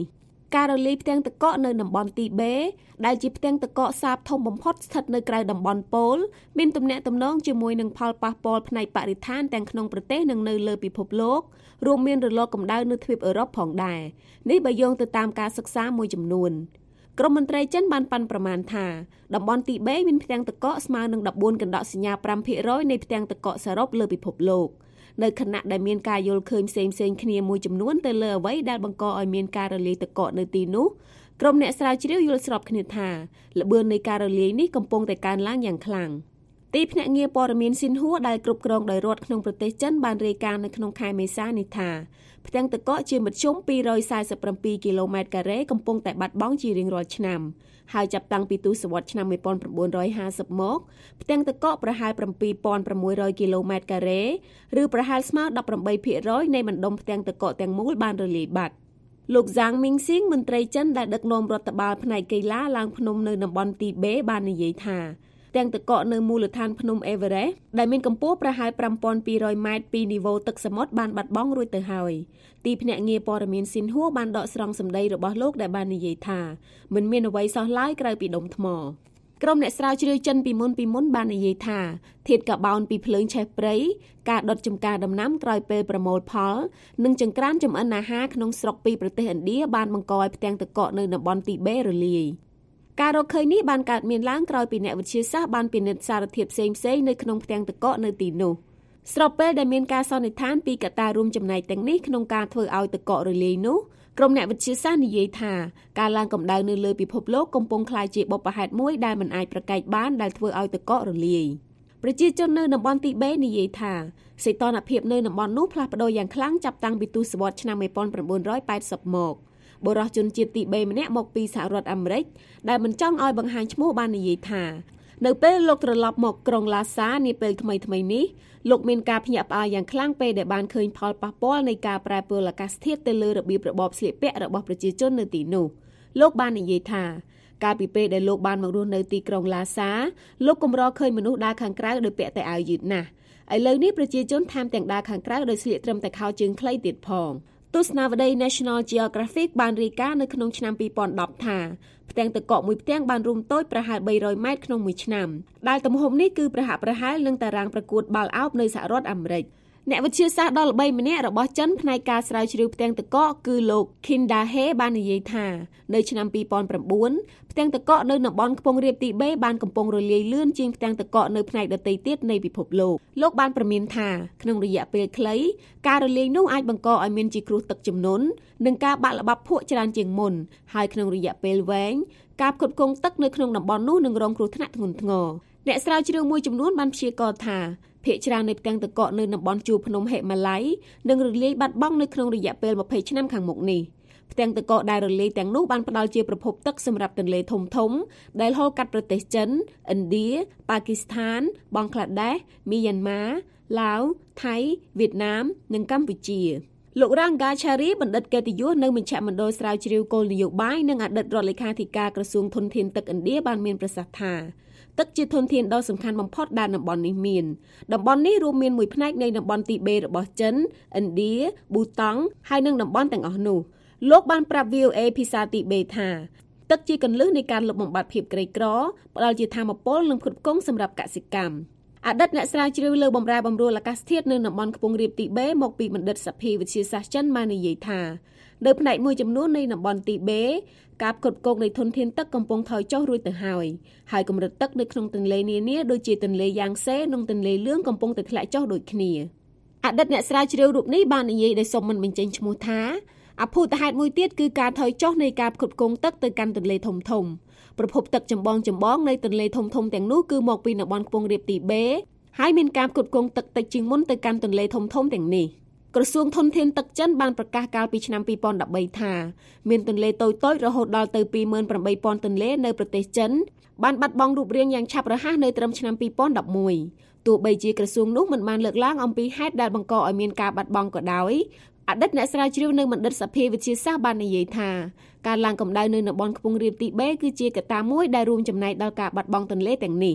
ការរលាយផ្ទាំងទឹកកកនៅតំបន់ទីបេដែលជាផ្ទាំងទឹកកកសាបធំបំផុតស្ថិតនៅក្រៅតំបន់ប៉ូលមានទំនាក់ទំនងជាមួយនឹងផលប៉ះពាល់ផ្នែកបរិស្ថានទាំងក្នុងប្រទេសនិងនៅលើពិភពលោករួមមានរលកកម្ដៅនៅទ្វីបអឺរ៉ុបផងដែរនេះបើយោងទៅតាមការសិក្សាមួយចំនួនក្រមមន្ត្រីចិនបានប៉ាន់ប្រមាណថាតំបន់ទីបេមានផ្ទាំងទឹកកកស្មើនឹងដប់បួនកណ្ដកសញ្ញា five percent នៃផ្ទាំងទឹកកកសរុបលើពិភពលោកនៅខណៈដែលមានការយល់ឃើញផ្សេងៗគ្នាមួយចំនួនទៅលើអ្វីដែលបង្កឲ្យមានការរលាយទឹកកកនៅទីនោះក្រុមអ្នកស្រាវជ្រាវយល់ស្របគ្នាថាល្បឿននៃការរលាយនេះកំពុងតែកើនឡើងយ៉ាងខ្លាំងទីភ្នាក់ងារព័ត៌មានស៊ីនហួរដែលគ្រប់គ្រងដោយរដ្ឋក្នុងប្រទេសចិនបានរាយការណ៍នៅក្នុងខែមេសានេះថាផ្ទាំងទឹកកកជាមធ្យមtwo hundred forty-sevenគីឡូម៉ែត្រការ៉េកំពុងតែបាត់បង់ជារៀងរាល់ឆ្នាំហើយចាប់តាំងពីទសវត្សរ៍ឆ្នាំnineteen fiftyមកផ្ទាំងទឹកកកប្រហែលseven thousand six hundredគីឡូម៉ែត្រការ៉េឬប្រហែលស្មើeighteen percentនៃបណ្ដុំផ្ទាំងទឹកកកទាំងមូលបានរលាយបាត់លោកហ្សាងមីងស៊ីងមន្ត្រីចិនដែលដឹកនាំរដ្ឋបាលផ្នែកកីឡាឡើងភ្នំនៅតំបន់ទីបេបាននិយាយថាផ្ទាំងទឹកកកនៅមូលដ្ឋានភ្នំអេវើរ៉េសដែលមានកម្ពស់ប្រហែលfive thousand two hundredម៉ែត្រពីនីវ៉ូទឹកសមុទ្របានបាត់បង់រួចទៅហើយទីភ្នាក់ងារព័ត៌មានស៊ីនហួរបានដកស្រង់សម្ដីរបស់លោកដែលបាននិយាយថាមិនមានអ្វីសោះឡើយក្រៅពីដុំថ្មក្រុមអ្នកស្រាវជ្រាវចិនពីមុនពីមុនបាននិយាយថាធាតុកាបូនពីភ្លើងឆេះព្រៃការដុតចម្ការដំណាំក្រោយពេលប្រមូលផលនិងចង្ក្រានចម្អិនអាហារក្នុងស្រុកពីប្រទេសឥណ្ឌាបានបង្កឲ្យផ្ទាំងទឹកកកនៅតំបន់ទីបេរលាយការរកឃើញនេះបានកើតមានឡើងក្រោយពីអ្នកវិទ្យាសាស្ត្របានពិនិត្យសារធាតុផ្សេងៗនៅក្នុងផ្ទាំងទឹកកកនៅទីនោះស្របពេលដែលមានការសន្និដ្ឋានពីកត្តារួមចំណែកទាំងនេះក្នុងការធ្វើឲ្យទឹកកករលាយនោះក្រុមអ្នកវិទ្យាសាស្ត្រនិយាយថាការឡើងកម្ដៅនៅលើពិភពលោកកំពុងក្លាយជាបុព្វហេតុមួយដែលមិនអាចប្រកែកបានដែលធ្វើឲ្យទឹកកករលាយប្រជាជននៅតំបន់ទីបេនិយាយថាសីតុណ្ហភាពនៅតំបន់នោះផ្លាស់ប្ដូរយ៉ាងខ្លាំងចាប់តាំងពីទសវត្សរ៍ឆ្នាំnineteen eightyមកបុរសជនជាតិទីបេម្នាក់មកពីសហរដ្ឋអាមេរិកដែលមិនចង់ឲ្យបង្ហាញឈ្មោះបាននិយាយថានៅពេលលោកត្រឡប់មកក្រុងឡាសានាពេលថ្មីៗនេះលោកមានការភ្ញាក់ផ្អើលយ៉ាងខ្លាំងពេលដែលបានឃើញផលប៉ះពាល់នៃការប្រែប្រួលអាកាសធាតុទៅលើរបៀបរបបស្លៀកពាក់របស់ប្រជាជននៅទីនោះលោកបាននិយាយថាកាលពីពេលដែលលោកបានមករស់នៅទីក្រុងឡាសាលោកកម្រឃើញមនុស្សដើរខាងក្រៅដោយពាក់តែអាវយឺតណាស់ឥឡូវនេះប្រជាជនថែមទាំងដើរខាងក្រៅដោយស្លៀកត្រឹមតែខោជើងខ្លីទៀតផងទស្សនាវដ្តី National Geographic បានរាយការណ៍នៅក្នុងឆ្នាំtwo thousand tenថាផ្ទាំងទឹកកកមួយផ្ទាំងបានរួមតូចប្រហែលthree hundredម៉ែត្រក្នុងមួយឆ្នាំដែលទំហំនេះគឺប្រហាក់ប្រហែលនឹងតារាងប្រកួតបាល់ឱបនៅសហរដ្ឋអាមេរិកអ្នកវិទ្យាសាស្ត្រដ៏ល្បីម្នាក់របស់ចិនផ្នែកការស្រាវជ្រាវផ្ទាំងទឹកកកគឺលោក Qin Dahe បាននិយាយថានៅឆ្នាំtwo thousand nineផ្ទាំងទឹកកកនៅតំបន់ខ្ពង់រាបទីបេបានកំពុងរលាយលឿនជាងផ្ទាំងទឹកកកនៅផ្នែកដទៃទៀតនៃពិភពលោកលោកបានប្រមានថាក្នុងរយៈពេលខ្លីការរលាយនោះអាចបង្កឲ្យមានជាគ្រោះទឹកជំនន់និងការបាក់ល្បាប់ភក់ច្រើនជាងមុនហើយក្នុងរយៈពេលវែងការផ្គត់ផ្គង់ទឹកនៅក្នុងតំបន់នោះនឹងរងគ្រោះថ្នាក់ធ្ងន់ធ្ងរអ្នកស្រាវជ្រាវមួយចំនួនបានព្យាករណ៍ថាភាគច្រើននៃផ្ទាំងទឹកកកនៅតំបន់ជួរភ្នំហិមាឡ័យនឹងរលាយបាត់បង់នៅក្នុងរយៈពេលtwentyឆ្នាំខាងមុខនេះផ្ទាំងទឹកកកដែលរលាយទាំងនោះបានផ្ដល់ជាប្រភពទឹកសម្រាប់ទន្លេធំធំដែលហូរកាត់ប្រទេសចិនឥណ្ឌាប៉ាគីស្ថានបង់ក្លាដេសមីយ៉ាន់ម៉ាឡាវថៃវៀតណាមនិងកម្ពុជាលោករ៉ាងហ្គាឆារីបណ្ឌិតកិត្តិយសនៅមជ្ឈមណ្ឌលស្រាវជ្រាវគោលនយោបាយនិងអតីតរដ្ឋលេខាធិការក្រសួងធនធានទឹកឥណ្ឌាបានមានប្រសាសន៍ថាទឹកជាធនធានដ៏សំខាន់បំផុតដែលតំបន់នេះមានតំបន់នេះរួមមានមួយផ្នែកនៃតំបន់ទីបេរបស់ចិនឥណ្ឌាប៊ូតង់ហើយនិងតំបន់ទាំងអស់នោះលោកបានប្រាប់ V O A ភាសាទីបេថាទឹកជាគន្លឹះនៃការលុបបំបាត់ភាពក្រីក្រផ្ដល់ជាថាមពលនិងផ្គត់ផ្គង់សម្រាប់កសិកម្មអតីតអ្នកស្រាវជ្រាវលើបម្រែបម្រួលអាកាសធាតុនៅតំបន់ខ្ពង់រាបទីបេមកពីបណ្ឌិតសភាវិទ្យាសាស្ត្រចិនបាននិយាយថានៅផ្នែកមួយចំនួននៃតំបន់ទីបេការផ្គត់ផ្គង់នៃធនធានទឹកកំពុងថយចុះរួចទៅហើយហើយកម្រិតទឹកនៅក្នុងទន្លេនានាដូចជាទន្លេយ៉ាងសេនិងទន្លេលឿងកំពុងតែធ្លាក់ចុះដូចគ្នាអតីតអ្នកស្រាវជ្រាវរូបនេះបាននិយាយដោយសុំមិនបញ្ចេញឈ្មោះថាអភូតហេតុមួយទៀតគឺការថយចុះនៃការផ្គត់ផ្គង់ទឹកទៅកាន់ទន្លេធំធំប្រភពទឹកចម្បងចម្បងនៃទន្លេធំធំទាំងនោះគឺមកពីតំបន់ខ្ពង់រាបទីបេហើយមានការផ្គត់ផ្គង់ទឹកតិចជាងមុនទៅកាន់ទន្លេធំធំទាំងនេះក្រសួងធនធានទឹកចិនបានប្រកាសកាលពីឆ្នាំtwo thousand thirteenថាមានទន្លេតូចៗរហូតដល់ទៅtwo thousand eight hundredទន្លេនៅប្រទេសចិនបានបាត់បង់រូបរាងយ៉ាងឆាប់រហ័សនៅត្រឹមឆ្នាំtwo thousand elevenទោះបីជាក្រសួងនោះមិនបានលើកឡើងអំពីហេតុដែលបង្កឲ្យមានការបាត់បង់ក៏ដោយអតីតអ្នកស្រាវជ្រាវនៅបណ្ឌិតសភាវិទ្យាសាស្ត្របាននិយាយថាការឡើងកម្ដៅនៅតំបន់ខ្ពង់រាបទីបេគឺជាកត្តាមួយដែលរួមចំណែកដល់ការបាត់បង់ទន្លេទាំងនេះ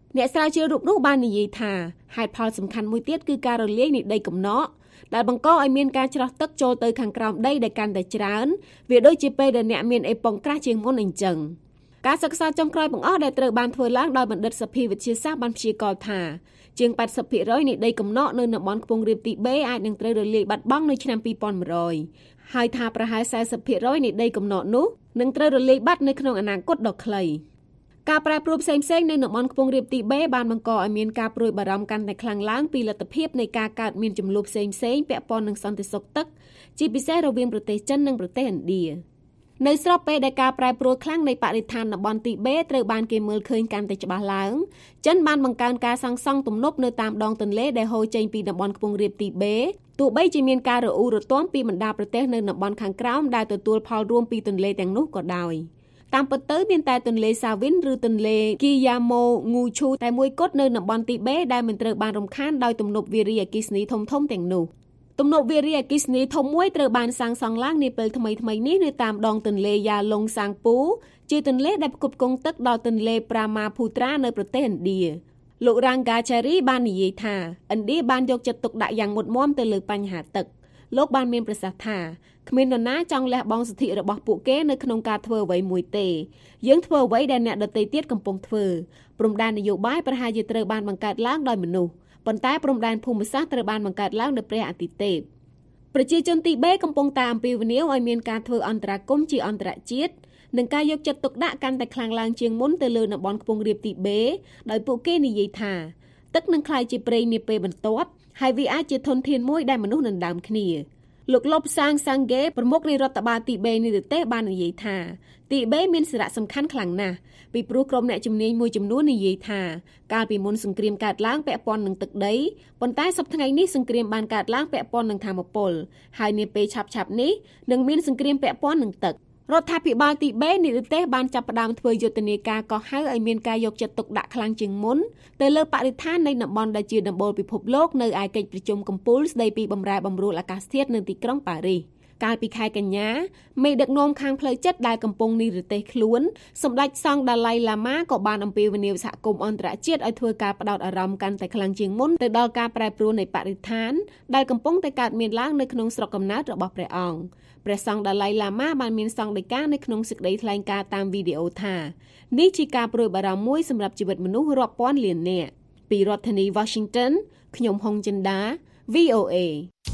អ្នកស្រាវជ្រាវរូបនោះបាននិយាយថាហេតុផលសំខាន់មួយទៀតគឺការរលាយនៃដីកំណកដែលបង្កឲ្យមានការច្រោះទឹកចូលទៅខាងក្រោមដីដែលកាន់តែច្រើនវាដូចជាពេលដែលអ្នកមានអេប៉ុងក្រាស់ជាងមុនអញ្ចឹងការសិក្សាចុងក្រោយបង្អស់ដែលត្រូវបានធ្វើឡើងដោយបណ្ឌិតសភាវិទ្យាសាស្ត្របានព្យាករណ៍ថាជាង 八十ភាគរយ នៃដីកំណកនៅតំបន់ខ្ពង់រាបទីបេអាចនឹងត្រូវរលាយបាត់បង់នៅឆ្នាំពីរពាន់មួយរយហើយថាប្រហែល สี่สิบភាគរយ នៃដីកំណកនោះនឹងត្រូវរលាយបាត់នៅក្នុងអនាគតដ៏ខ្លីការប្រែប្រួលផ្សេងៗនៅតំបន់ខ្ពង់រាបទីបេបានបង្កឲ្យមានការព្រួយបារម្ភកាន់តែខ្លាំងឡើងពីលទ្ធភាពនៃការកើតមានជម្លោះផ្សេងៗពាក់ព័ន្ធនឹងសន្តិសុខទឹកជាពិសេសរវាងប្រទេសចិននិងប្រទេសឥណ្ឌានៅស្របពេលដែលការប្រែប្រួលខ្លាំងនៃបរិស្ថានតំបន់ទីបេត្រូវបានគេមើលឃើញកាន់តែច្បាស់ឡើងចិនបានបង្កើនការសាងសង់ទំនប់នៅតាមដងទន្លេដែលហូរចេញពីតំបន់ខ្ពង់រាបទីបេទោះបីជាមានការរអ៊ូរទាំពីបណ្ដាប្រទេសនៅតំបន់ខាងក្រោមដែលទទួលផលរួមពីទន្លេទាំងនោះក៏ដោយតាមពិតទៅមានតែទន្លេសាវិនឬទន្លេគីយ៉ាម៉ូងូឈូតែមួយគត់នៅតំបន់ទីបេដែលមិនត្រូវបានរំខានដោយទំនប់វារីអគ្គិសនីធំៗទាំងនោះទំនប់វារីអគ្គិសនីធំមួយត្រូវបានសាងសង់ឡើងនាពេលថ្មីៗនេះនៅតាមដងទន្លេយ៉ាឡុងសាងពូជាទន្លេដែលផ្គត់ផ្គង់ទឹកដល់ទន្លេប្រាម៉ាភូត្រានៅប្រទេសឥណ្ឌាលោករ៉ាងហ្កាឆារីបាននិយាយថាឥណ្ឌាបានយកចិត្តទុកដាក់យ៉ាងមុតមាំទៅលើបញ្ហាទឹកលោកបានមានប្រសាសន៍ថាគ្មាននរណាចង់លះបង់សិទ្ធិរបស់ពួកគេនៅក្នុងការធ្វើអ្វីមួយទេយើងធ្វើអ្វីដែលអ្នកដទៃទៀតកំពុងធ្វើព្រំដែននយោបាយប្រហែលជាត្រូវបានបង្កើតឡើងដោយមនុស្សប៉ុន្តែព្រំដែនភូមិសាស្ត្រត្រូវបានបង្កើតឡើងដោយព្រះអាទិទេពប្រជាជនទីបេកំពុងតែអំពាវនាវឲ្យមានការធ្វើអន្តរាគមន៍ជាអន្តរជាតិនិងការយកចិត្តទុកដាក់កាន់តែខ្លាំងឡើងជាងមុនទៅលើតំបន់ខ្ពង់រាបទីបេដោយពួកគេនិយាយថាទឹកនឹងក្លាយជាប្រេងនាពេលបន្ទាប់ហើយវាអាចជាធនធានមួយដែលមនុស្សដណ្ដើមគ្នាលោកលបសាងសាំងហ្គេប្រមុខនៃរដ្ឋបាលទីបេនៃប្រទេសបាននិយាយថាទីបេមានសារៈសំខាន់ខ្លាំងណាស់ពីព្រោះក្រុមអ្នកជំនាញមួយចំនួននិយាយថាកាលពីមុនសង្គ្រាមកើតឡើងពាក់ព័ន្ធនឹងទឹកដីប៉ុន្តែសប្តាហ៍ថ្ងៃនេះសង្គ្រាមបានកើតឡើងពាក់ព័ន្ធនឹងថាមពលហើយនាពេលឆាប់ៗនេះនឹងមានសង្គ្រាមពាក់ព័ន្ធនឹងទឹករដ្ឋាភិបាលទីបេនៃប្រទេសបានចាប់ផ្ដើមធ្វើយុទ្ធនាការកោះហៅឲ្យមានការយកចិត្តទុកដាក់ខ្លាំងជាងមុនទៅលើបរិស្ថាននៃតំបន់ដែលជាដំបូលពិភពលោកនៅឯកិច្ចប្រជុំកំពូលស្ដីពីបម្រែបម្រួលអាកាសធាតុនៅទីក្រុងប៉ារីសកាលពីខែកញ្ញាមេដឹកនាំខាងផ្លូវចិត្តដែលកំពុងនិរទេសខ្លួនសម្ដេចសង្ឃដាឡៃឡាម៉ាក៏បានអំពាវនាវសហគមន៍អន្តរជាតិឲ្យធ្វើការផ្ដោតអារម្មណ៍កាន់តែខ្លាំងជាងមុនទៅដល់ការប្រែប្រួលនៃបរិស្ថានដែលកំពុងតែកើតមានឡើងនៅក្នុងស្រុកកំណើតរបស់ព្រះអង្គព្រះសង្ឃដាឡៃឡាម៉ាបានមានសង្ឃដីកានៅក្នុងសេចក្តីថ្លែងការណ៍តាមវីដេអូថានេះជាការព្រួយបារម្ភមួយសម្រាប់ជីវិតមនុស្សរាប់ពាន់លាននាក់ពីរដ្ឋធានី Washington ខ្ញុំហុងចិន្តា វី អូ เอ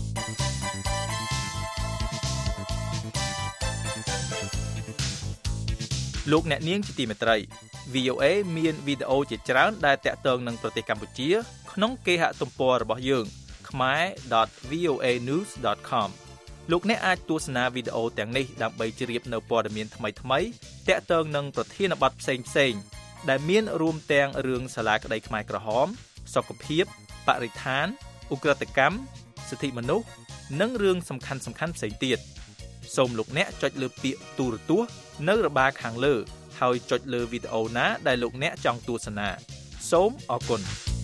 លោកអ្នកនាងជាទីមេត្រី វី អូ เอ មានវីដេអូជាច្រើនដែលតាក់ទងនឹងប្រទេសកម្ពុជាក្នុងគេហទំព័ររបស់យើង khmer dot v o a news dot com លោកអ្នកអាចទស្សនាវីដេអូទាំងនេះដើម្បីជ្រាបនៅព័ត៌មានថ្មីៗតាក់ទងនឹងប្រធានបទផ្សេងៗដែលមានរួមទាំងរឿងសាលាក្តីខ្មែរក្រហមសុខភាពបរិស្ថានឧក្រិដ្ឋកម្មសិទ្ធិមនុស្សនិងរឿងសំខាន់ៗផ្សេងទៀតសូមលោកអ្នកចុចលើពាក្យទូរទស្សន៍នៅរបារខាងលើហើយចុចលើវីដេអូណាដែលលោកអ្នកចង់ទស្សនាសូមអរគុណ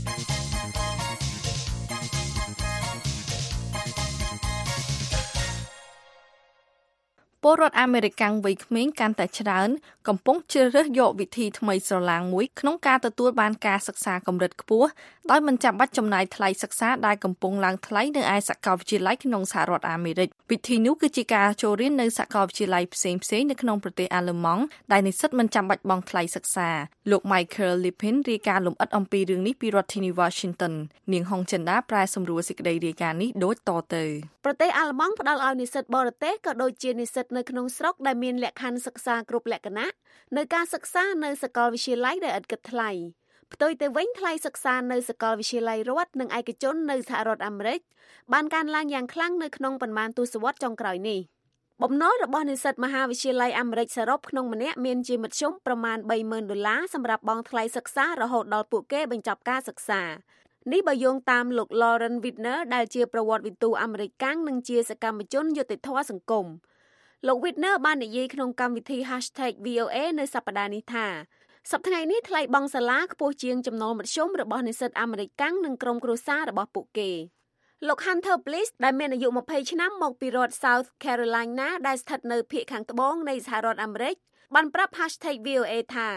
ពលរដ្ឋអាមេរិកវ័យក្មេងកាន់តែច្រើនកំពុងជ្រើសរើសយកវិធីថ្មីស្រឡាងមួយក្នុងការទទួលបានការសិក្សាកម្រិតខ្ពស់ដោយមិនចាំបាច់ចំណាយថ្លៃសិក្សាដែលកំពុងឡើងថ្លៃនៅឯសាកលវិទ្យាល័យក្នុងសហរដ្ឋអាមេរិកវិធីនោះគឺជាការចូលរៀននៅសាកលវិទ្យាល័យផ្សេងៗនៅក្នុងប្រទេសអាល្លឺម៉ង់ដែលនិស្សិតមិនចាំបាច់បង់ថ្លៃសិក្សាលោក Michael Lipin រាយការណ៍លម្អិតអំពីរឿងនេះពីរដ្ឋធានី Washington នាងហុងចិន្តាប្រែសម្រួលសេចក្តីរាយការណ៍នេះដូចតទៅប្រទេសអាល្លឺម៉ង់ផ្ដល់ឲ្យនិស្សិតបរទេសក៏ដូចជានិស្សិតនៅក្នុងស្រុកដែលមានលក្ខខណ្ឌសិក្សាគ្រប់លក្ខណៈនៅការសិក្សានៅសាកលវិទ្យាល័យដែលឥតគិតថ្លៃផ្ទុយទៅវិញថ្លៃសិក្សានៅសាកលវិទ្យាល័យរដ្ឋនិងឯកជននៅសហរដ្ឋអាមេរិកបានកើនឡើងយ៉ាងខ្លាំងនៅក្នុងប៉ុន្មានទសវត្សរ៍ចុងក្រោយនេះបំណុលរបស់និស្សិតមហាវិទ្យាល័យអាមេរិកសរុបក្នុងម្នាក់មានជាមធ្យមប្រមាណ បីម៉ឺនដុល្លារសម្រាប់បង់ថ្លៃសិក្សារហូតដល់ពួកគេបញ្ចប់ការសិក្សានេះបើយោងតាមលោក Lauren Widner ដែលជាប្រវត្តិវិទូអាមេរិកកាំងនិងជាសកម្មជនយុត្តិធម៌សង្គមលោក Widner បាននិយាយក្នុងកម្មវិធី hashtag វី អូ เอ នៅសប្តាហ៍នេះថាសប្តាហ៍ថ្ងៃនេះថ្លៃបង់សាលាខ្ពស់ជាងចំណូលមធ្យមរបស់និស្សិតអាមេរិកកាំងនិងក្រុមគ្រួសាររបស់ពួកគេលោក Hunter Bliss ដែលមានអាយុម្ភៃឆ្នាំមកពីរដ្ឋ South Carolina ដែលស្ថិតនៅភាគខាងត្បូងនៃសហរដ្ឋអាមេរិកបានប្រាប់ hashtag វី អូ เอ ថា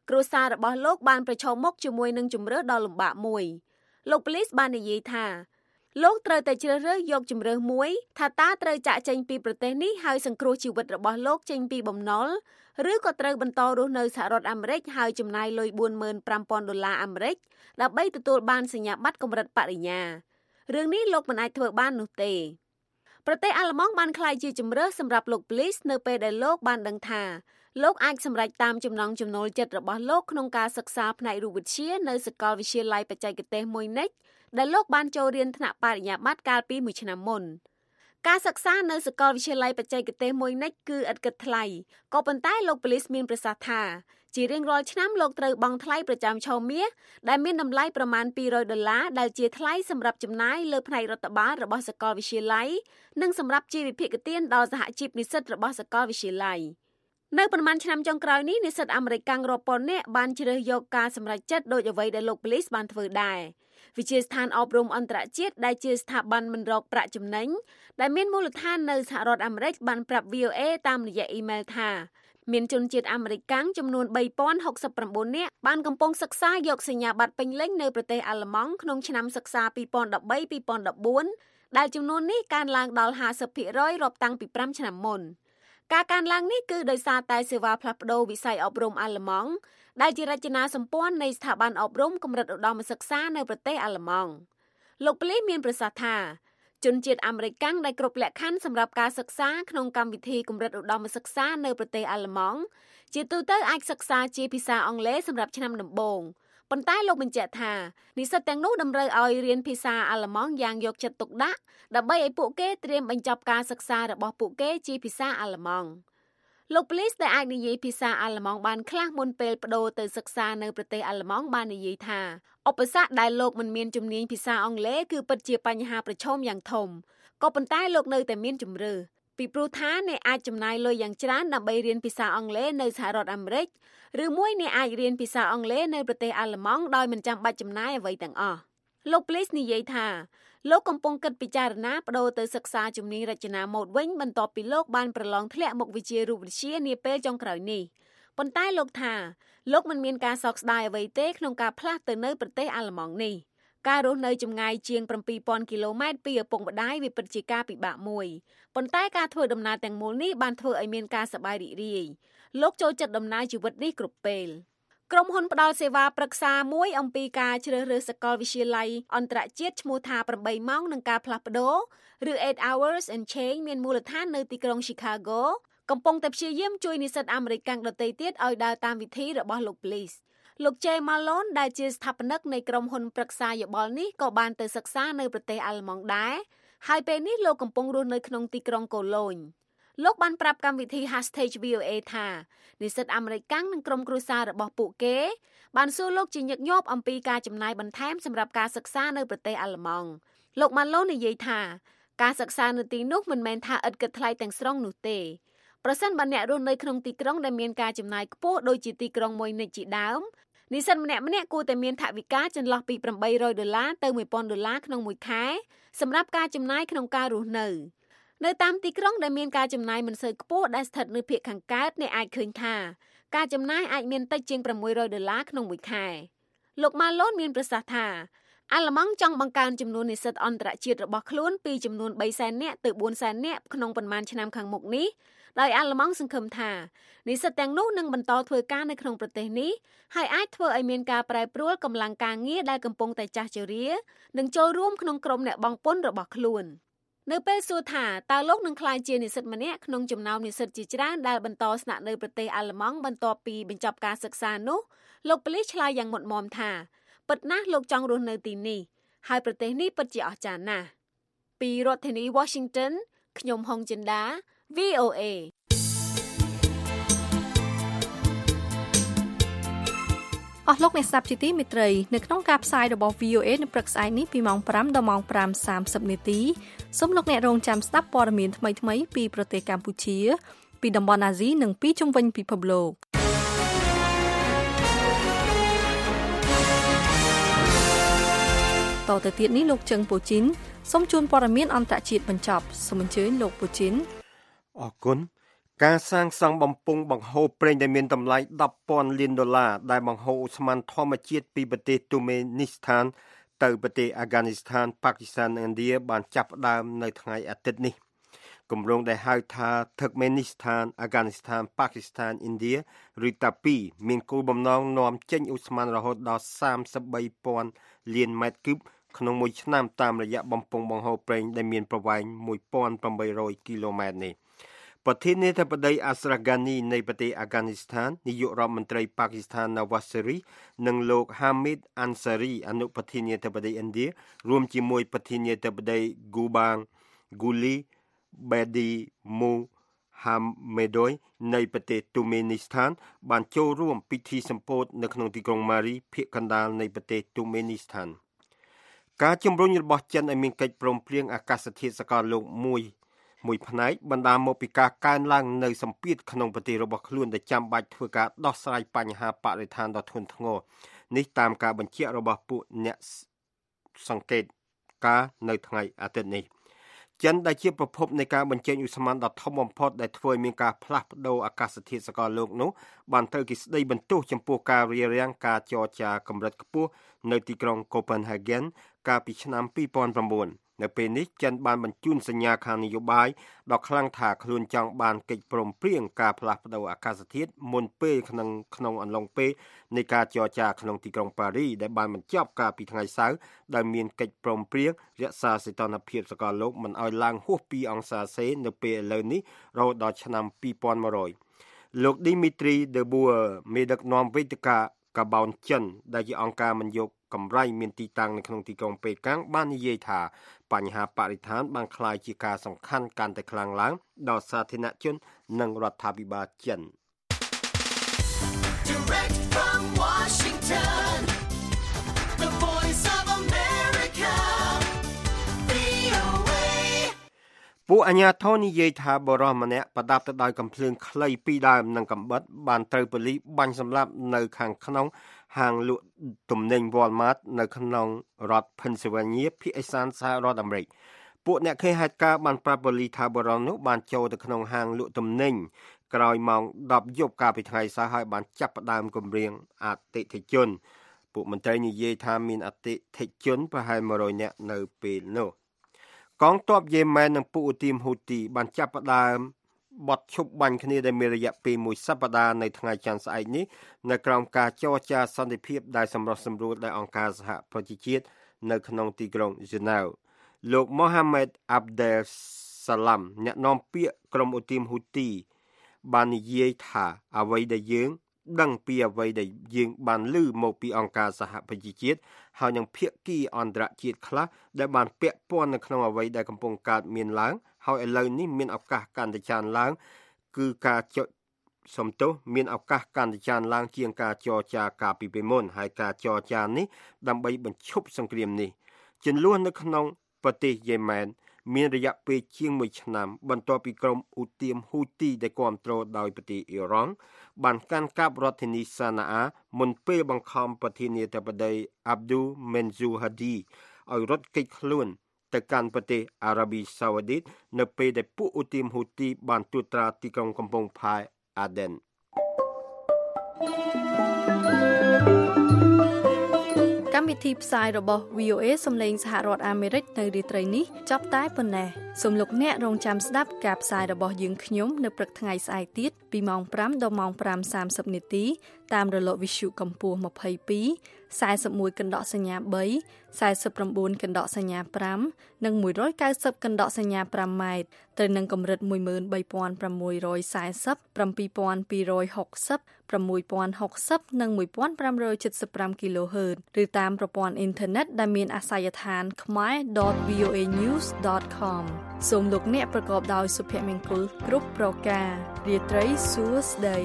គ្រួសាររបស់លោកបានប្រឈមមុខជាមួយនឹងជម្រើសដ៏លំបាកមួយលោក Police បាននិយាយថាលោកត្រូវតែជ្រើសរើសយកជម្រើសមួយថាតើត្រូវចាកចេញពីប្រទេសនេះហើយសង្គ្រោះជីវិតរបស់លោកចេញពីបំណុលឬក៏ត្រូវបន្តរស់នៅសហរដ្ឋអាមេរិកហើយចំណាយលុយបួនម៉ឺនប្រាំពាន់ដុល្លារអាមេរិកដើម្បីទទួលបានសញ្ញាបត្រកម្រិតបរិញ្ញារឿងនេះលោកមិនអាចធ្វើបាននោះទេប្រទេសអាល្លឺម៉ង់បានក្លាយជាជម្រើសសម្រាប់លោក Police នៅពេលដែលលោកបានដឹងថាលោកអាចសម្រេចតាមចំណង់ចំណូលចិត្តរបស់លោកក្នុងការសិក្សាផ្នែករូបវិទ្យានៅសាកលវិទ្យាល័យបច្ចេកទេសមួយនេះដែលលោកបានចូលរៀនថ្នាក់បរិញ្ញាបត្រកាលពីមួយឆ្នាំមុនការសិក្សានៅសាកលវិទ្យាល័យបច្ចេកទេសមួយនេះគឺឥតគិតថ្លៃក៏ប៉ុន្តែលោក Police មានប្រសាសន៍ថាជារៀងរាល់ឆ្នាំលោកត្រូវបង់ថ្លៃប្រចាំឆមាសដែលមានតម្លៃប្រមាណពីររយដុល្លារដែលជាថ្លៃសម្រាប់ចំណាយលើផ្នែករដ្ឋបាលរបស់សាកលវិទ្យាល័យនិងសម្រាប់ជាវិភាគទានដល់សហជីពនិស្សិតរបស់សាកលវិទ្យាល័យនៅប្រមាណឆ្នាំចុងក្រោយនេះនិស្សិតអាមេរិកកាំងរាប់ពាន់នាក់បានជ្រើសយកការសម្រេចចិត្តដូចអ្វីដែលលោក Police បានធ្វើដែរវិទ្យាស្ថានអប់រំអន្តរជាតិដែលជាស្ថាប័នមិនរកប្រាក់ចំណេញដែលមានមូលដ្ឋាននៅសហរដ្ឋអាមេរិកបានប្រាប់ វី អូ អេ តាមរយៈអ៊ីមែលថាមានជនជាតិអាមេរិកកាំងចំនួនបីពាន់ហុកសិប៩នាក់បានកំពុងសិក្សាយកសញ្ញាបត្រពេញលេញនៅប្រទេសអាល្លឺម៉ង់ក្នុងឆ្នាំសិក្សាពីរពាន់ដប់បី ពីរពាន់ដប់បួនដែលចំនួននេះកើនឡើងដល់ហាសិបភាគរយរាប់តាំងពីប្រាំឆ្នាំមុនការកើនឡើងនេះគឺដោយសារតែសេវាផ្លាស់ប្តូរវិស័យអប់រំអាល្លឺម៉ង់ដែលជារចនាសម្ព័ន្ធនៃស្ថាប័នអប់រំកម្រិតឧត្តមសិក្សានៅប្រទេសអាល្លឺម៉ង់លោក Police មានប្រសាសន៍ថាជនជាតិអាមេរិកកាំងដែលគ្រប់លក្ខខណ្ឌសម្រាប់ការសិក្សាក្នុងកម្មវិធីកម្រិតឧត្តមសិក្សានៅប្រទេសអាល្លឺម៉ង់ជាទូទៅអាចសិក្សាជាភាសាអង់គ្លេសសម្រាប់ឆ្នាំដំបូងប៉ុន្តែលោកបញ្ជាក់ថានិស្សិតទាំងនោះតម្រូវឲ្យរៀនភាសាអាល្លឺម៉ង់យ៉ាងយកចិត្តទុកដាក់ដើម្បីឲ្យពួកគេត្រៀមបញ្ចប់ការសិក្សារបស់ពួកគេជាភាសាអាល្លឺម៉ង់លោក Police ដែលអាចនិយាយភាសាអាល្លឺម៉ង់បានខ្លះមុនពេលបដូរទៅសិក្សានៅប្រទេសអាល្លឺម៉ង់បាននិយាយថាឧបសគ្គដែលលោកមិនមានជំនាញភាសាអង់គ្លេសគឺពិតជាបញ្ហាប្រឈមយ៉ាងធំក៏ប៉ុន្តែលោកនៅតែមានជំរឿពីព្រោះថាអ្នកអាចចំណាយលុយយ៉ាងច្រើនដើម្បីរៀនភាសាអង់គ្លេសនៅសហរដ្ឋអាមេរិកឬមួយអ្នកអាចរៀនភាសាអង់គ្លេសនៅប្រទេសអាល្លឺម៉ង់ដោយមិនចាំបាច់ចំណាយអ្វីទាំងអស់លោក Police និយាយថាលោកកំពុងគិតពិចារណាបដូរទៅសិក្សាជំនាញរចនាម៉ូដវិញបន្ទាប់ពីលោកបានប្រឡងធ្លាក់មុខវិជ្ជារូបវិទ្យានាពេលចុងក្រោយនេះប៉ុន្តែលោកថាលោកមិនមានការសោកស្ដាយអ្វីទេក្នុងការផ្លាស់ទៅនៅប្រទេសអាល្លឺម៉ង់នេះការរស់នៅចម្ងាយជាងbảyពាន់គីឡូម៉ែត្រពីឪពុកម្ដាយវាពិតជាការពិបាកមួយប៉ុន្តែការធ្វើដំណើរទាំងមូលនេះបានធ្វើឲ្យមានការសប្បាយរីករាយលោកចូលចិត្តដំណើរជីវិតនេះគ្រប់ពេលក្រុមហ៊ុនផ្ដល់សេវាប្រឹក្សាមួយអំពីការជ្រើសរើសសាកលវិទ្យាល័យអន្តរជាតិឈ្មោះថាeightម៉ោងនឹងការផ្លាស់ប្ដូរឬeight hours and change មានមូលដ្ឋាននៅទីក្រុង Chicago កំពុងតែព្យាយាមជួយនិស្សិតអាមេរិកកាំងដទៃទៀតឲ្យដើរតាមវិធីរបស់លោក Police លោក Jay Malone ដែលជាស្ថាបនិកនៃក្រុមហ៊ុនប្រឹក្សាយោបល់នេះក៏បានទៅសិក្សានៅប្រទេសអាល្លឺម៉ង់ដែរហើយពេលនេះលោកកំពុងរស់នៅក្នុងទីក្រុងកូឡូញលោកបានប្រាប់កម្មវិធី Hashtag វី អូ អេ ថានិស្សិតអាមេរិកកាំងនិងក្រុមគ្រួសាររបស់ពួកគេបានសួរលោកជាញឹកញាប់អំពីការចំណាយបន្ថែមសម្រាប់ការសិក្សានៅប្រទេសអាល្លឺម៉ង់លោក Malone និយាយថាការសិក្សានៅទីនោះមិនមែនថាឥតគិតថ្លៃទាំងស្រុងនោះទេប្រសិនបើអ្នករស់នៅក្នុងទីក្រុងដែលមានការចំណាយខ្ពស់ដូចជាទីក្រុងមួយនេះជាដើមនិស្សិតម្នាក់ម្នាក់គួរតែមានថវិកាចន្លោះពីeight hundredដុល្លារទៅone thousandដុល្លារក្នុងមួយខែសម្រាប់ការចំណាយក្នុងការរស់នៅនៅតាមទីក្រុងដែលមានការចំណាយមិនសូវខ្ពស់ដែលស្ថិតនៅភាគខាងកើតអ្នកអាចឃើញថាការចំណាយអាចមានតិចជាងsix hundredដុល្លារក្នុងមួយខែលោក Malone មានប្រសាសន៍ថាអាល្លឺម៉ង់ចង់បង្កើនចំនួននិស្សិតអន្តរជាតិរបស់ខ្លួនពីចំនួនthreeសែននាក់ទៅfourសែននាក់ក្នុងប៉ុន្មានឆ្នាំខាងមុខនេះដោយអាល្លឺម៉ង់សង្ឃឹមថានិស្សិតទាំងនោះនឹងបន្តធ្វើការនៅក្នុងប្រទេសនេះហើយអាចធ្វើឲ្យមានការប្រែប្រួលកម្លាំងការងារដែលកំពុងតែចាស់ជរានិងចូលរួមក្នុងក្រុមអ្នកបង់ពន្ធរបស់ខ្លួននៅពេលសួរថាតើលោកនឹងក្លាយជានិស្សិតម្នាក់ក្នុងចំណោមនិស្សិតជាច្រើនដែលបន្តស្នាក់នៅប្រទេសអាល្លឺម៉ង់បន្ទាប់ពីបញ្ចប់ការសិក្សានោះលោក Police ឆ្លើយយ៉ាងមុតមាំថាពិតណាស់លោកចង់រស់នៅទីនេះហើយប្រទេសនេះពិតជាអស្ចារ្យណាស់ពីរដ្ឋធានី Washington ខ្ញុំហុងចិន្តា វី អូ អេអស់លោកអ្នកស្ដាប់ជាទីមេត្រីនៅក្នុងការផ្សាយរបស់ វី អូ អេ នៅព្រឹកស្អែកនេះពីម៉ោងfiveដល់ម៉ោងfive thirtyនាទីសូមលោកអ្នករងចាំស្ដាប់ព័ត៌មានថ្មីៗពីប្រទេសកម្ពុជាពីតំបន់អាស៊ីនិងពីជុំវិញពិភពលោកតទៅទៀតនេះលោកជឹងពូជីនសូមជូនព័ត៌មានអន្តរជាតិបញ្ចប់សូមអញ្ជើញលោកពូជីនអរគុណការសាងសង់បំពង់បង្ហូរប្រេងដែលមានតម្លៃដប់ពាន់លានដុល្លារដែលបង្ហូរឧស្ម័នធម្មជាតិពីប្រទេសទូមេនីស្ថានទៅប្រទេសអាហ្គានីស្ថានប៉ាគីស្ថាននិងឥណ្ឌាបានចាប់ផ្ដើមនៅថ្ងៃអាទិត្យនេះគម្រោងដែលហៅថា Turkmenistan, Afghanistan, Pakistan, India ឬតាពីមានគោលបំណងនាំចេញឧស្ម័នរហូតដល់សាមសិបបីពាន់លានម៉ែត្រគូបក្នុងមួយឆ្នាំតាមរយៈបំពង់បង្ហូរប្រេងដែលមានប្រវែងមួយពាន់ប្រាំបីរយគីឡូម៉ែត្រនេះប្រធានាធិបតីអាស្រហ្គានីនៃប្រទេសអាហ្គានីស្ថាននាយករដ្ឋមន្ត្រីប៉ាគីស្ថាន Nawaz Sharif និងលោក Hamid Ansari អនុប្រធានាធិបតីឥណ្ឌារួមជាមួយប្រធានាធិបតី Gubang Guli Bedi Mohammedoy នៃប្រទេសទូមេនីស្ថានបានចូលរួមពិធីសម្ពោធនៅក្នុងទីក្រុងម៉ារីភាគកណ្ដាលនៃប្រទេសទូមេនីស្ថានការជំរុញរបស់ចិនឲ្យមានកិច្ចព្រមព្រៀងអាកាសធាតុសកលលោកមួយមួយផ្នែកបណ្ដាលមកពីការកើនឡើងនៅសម្ពាធក្នុងប្រទេសរបស់ខ្លួនដែលចាំបាច់ធ្វើការដោះស្រាយបញ្ហាបរិស្ថានដ៏ធ្ងន់ធ្ងរនេះតាមការបញ្ជាក់របស់ពួកអ្នកសង្កេតការណ៍នៅថ្ងៃអាទិត្យនេះចិនដែលជាប្រភពនៃការបញ្ចេញឧស្ម័នដ៏ធំបំផុតដែលធ្វើឲ្យមានការផ្លាស់ប្ដូរអាកាសធាតុសកលលោកនោះបានត្រូវគេស្ដីបន្ទោសចំពោះការរារាំងការចរចាកម្រិតខ្ពស់នៅទីក្រុង Copenhagen កាលពីឆ្នាំពីរពាន់ប្រាំបួននៅពេលនេះចិនបានបញ្ជូនសញ្ញាខាងនយោបាយដ៏ខ្លាំងថាខ្លួនចង់បានកិច្ចព្រមព្រៀងការផ្លាស់ប្ដូរអាកាសធាតុមុនពេលក្នុងក្នុងអំឡុងពេលនៃការចរចាក្នុងទីក្រុងប៉ារីដែលបានបញ្ចប់កាលពីថ្ងៃសៅរ៍ដែលមានកិច្ចព្រមព្រៀងរក្សាសីតុណ្ហភាពសកលលោកមិនឲ្យឡើងហួសពីអង្សាសេនៅពេលឥឡូវនេះរហូតដល់ឆ្នាំពីរពាន់មួយរយលោក Dimitri De Boer មេដឹកនាំវេទិកាកាបូនចិនដែលជាអង្គការមិនយកកម្រៃមានទីតាំងនៅក្នុងទីក្រុងប៉េកាំងបាននិយាយថាបញ្ហាបរិស្ថានបានក្លាយជាការសំខាន់កាន់តែខ្លាំងឡើងដល់សាធារណជននិងរដ្ឋាភិបាលចិន Direct from Washington, the voice of America, វី អូ เอពួកអាជ្ញាធរនិយាយថាបរិសម្នាក់ប្រដាប់ទៅដោយកាំភ្លើងខ្លីពីរដើមនិងកាំបិតបានត្រូវប៉ូលីសបាញ់សម្លាប់នៅខាងក្នុងហាងលក់ទំនិញ Walmart នៅក្នុងរដ្ឋ Pennsylvania ភាគឦសានសហរដ្ឋអាមេរិកពួកអ្នកឃើញហេតុការណ៍បានប្រាប់ប៉ូលីសថាបរិសុទ្ធនោះបានចូលទៅក្នុងហាងលក់ទំនិញក្រោយម៉ោងដប់យប់កាលពីថ្ងៃសៅរ៍ហើយបានចាប់ផ្ដើមគំរាមអតិថិជនពួកមន្ត្រីនិយាយថាមានអតិថិជនប្រហែលមួយរយនាក់នៅពេលនោះកងទ័ពយេម៉ែននិងពួកឧទាមហ៊ូទីបានចាប់ផ្ដើមបទឈប់បាញ់គ្នាដែលមានរយៈពេលមួយសប្តាហ៍នៅថ្ងៃច័ន្ទស្អែកនេះនៅក្រោមការចរចាសន្តិភាពដែលសម្រុះសម្រួលដោយអង្គការសហប្រជាជាតិនៅក្នុងទីក្រុងហ្សឺណែវលោក Mohammed Abdel Salam អ្នកនាំពាក្យក្រុមឧទាមហ៊ូទីបាននិយាយថាអ្វីដែលយើងដឹងពីអ្វីដែលយើងបានឮមកពីអង្គការសហប្រជាជាតិហើយនឹងភាគីអន្តរជាតិខ្លះដែលបានពាក់ព័ន្ធនៅក្នុងអ្វីដែលកំពុងកើតមានឡើងហើយឥឡូវនេះមានឱកាសកាន់តែច្រើនឡើងគឺការចុចសំទោសមានឱកាសកាន់តែច្រើនឡើងជាងការចរចាកាលពីពេលមុនហើយការចរចានេះដើម្បីបញ្ឈប់សង្គ្រាមនេះជន្លោះនៅក្នុងប្រទេសយេម៉ែនមានរយៈពេលជាងមួយឆ្នាំបន្ទាប់ពីក្រុមឧទាមហ៊ូទីដែលគាំទ្រដោយប្រទេសអ៊ីរ៉ង់បានកាន់កាប់រដ្ឋធានីសាណាអាមុនពេលបង្ខំប្រធានាធិបតី Abdul Mansour Hadi ឲ្យរត់គេចខ្លួនទៅកាន់ប្រទេសអារ៉ាប៊ីសាអូឌីតនៅពេលដែលពួកឧទាមហ៊ូទីបានត្រួតត្រាទីក្រុងកំពង់ផែអាដិនកម្មវិធីផ្សាយរបស់ វី អូ เอ សំឡេងសហរដ្ឋអាមេរិកនៅរាត្រីនេះចប់តែប៉ុណ្ណេះសូមលោកអ្នករងចាំស្ដាប់ការផ្សាយរបស់យើងខ្ញុំនៅព្រឹកថ្ងៃស្អែកទៀតពីម៉ោងប្រាំដល់ម៉ោងប្រាំសាមសិបនាទីតាមរលកវិទ្យុកម្ពស់ម្ភៃពីរ ខ្សែសមួយកណ្ដកសញ្ញាបី ខ្សែសិបប្រាំបួនកណ្ដកសញ្ញាប្រាំនិងមួយរយកៅសិបកណ្ដកសញ្ញាប្រាំម៉ែត្រទៅនឹងកម្រិតមួយម៉ឺនបីពាន់ប្រាំមួយរយសែសិប ប្រាំពីរពាន់ពីររយហុកសិប ប្រាំមួយពាន់ហុកសិបនិងមួយពាន់ប្រាំរយចិតសិបប្រាំគីឡូហឺតឬតាមប្រព័ន្ធអ៊ីនធឺណិតដែលមានអាសយដ្ឋាន ខ្មែរ ដត វី អូ เอ ញូស ដត ខម សូមលោកអ្នកប្រកបដោយសុភមង្គលគ្រប់ប្រការរាត្រីសួស្តី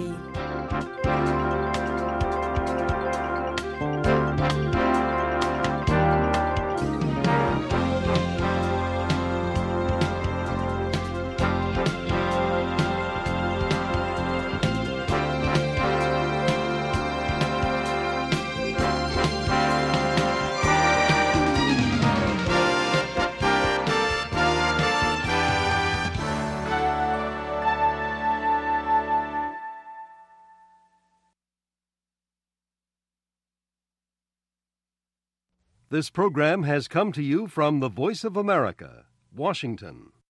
This program has come to you from the Voice of America, Washington.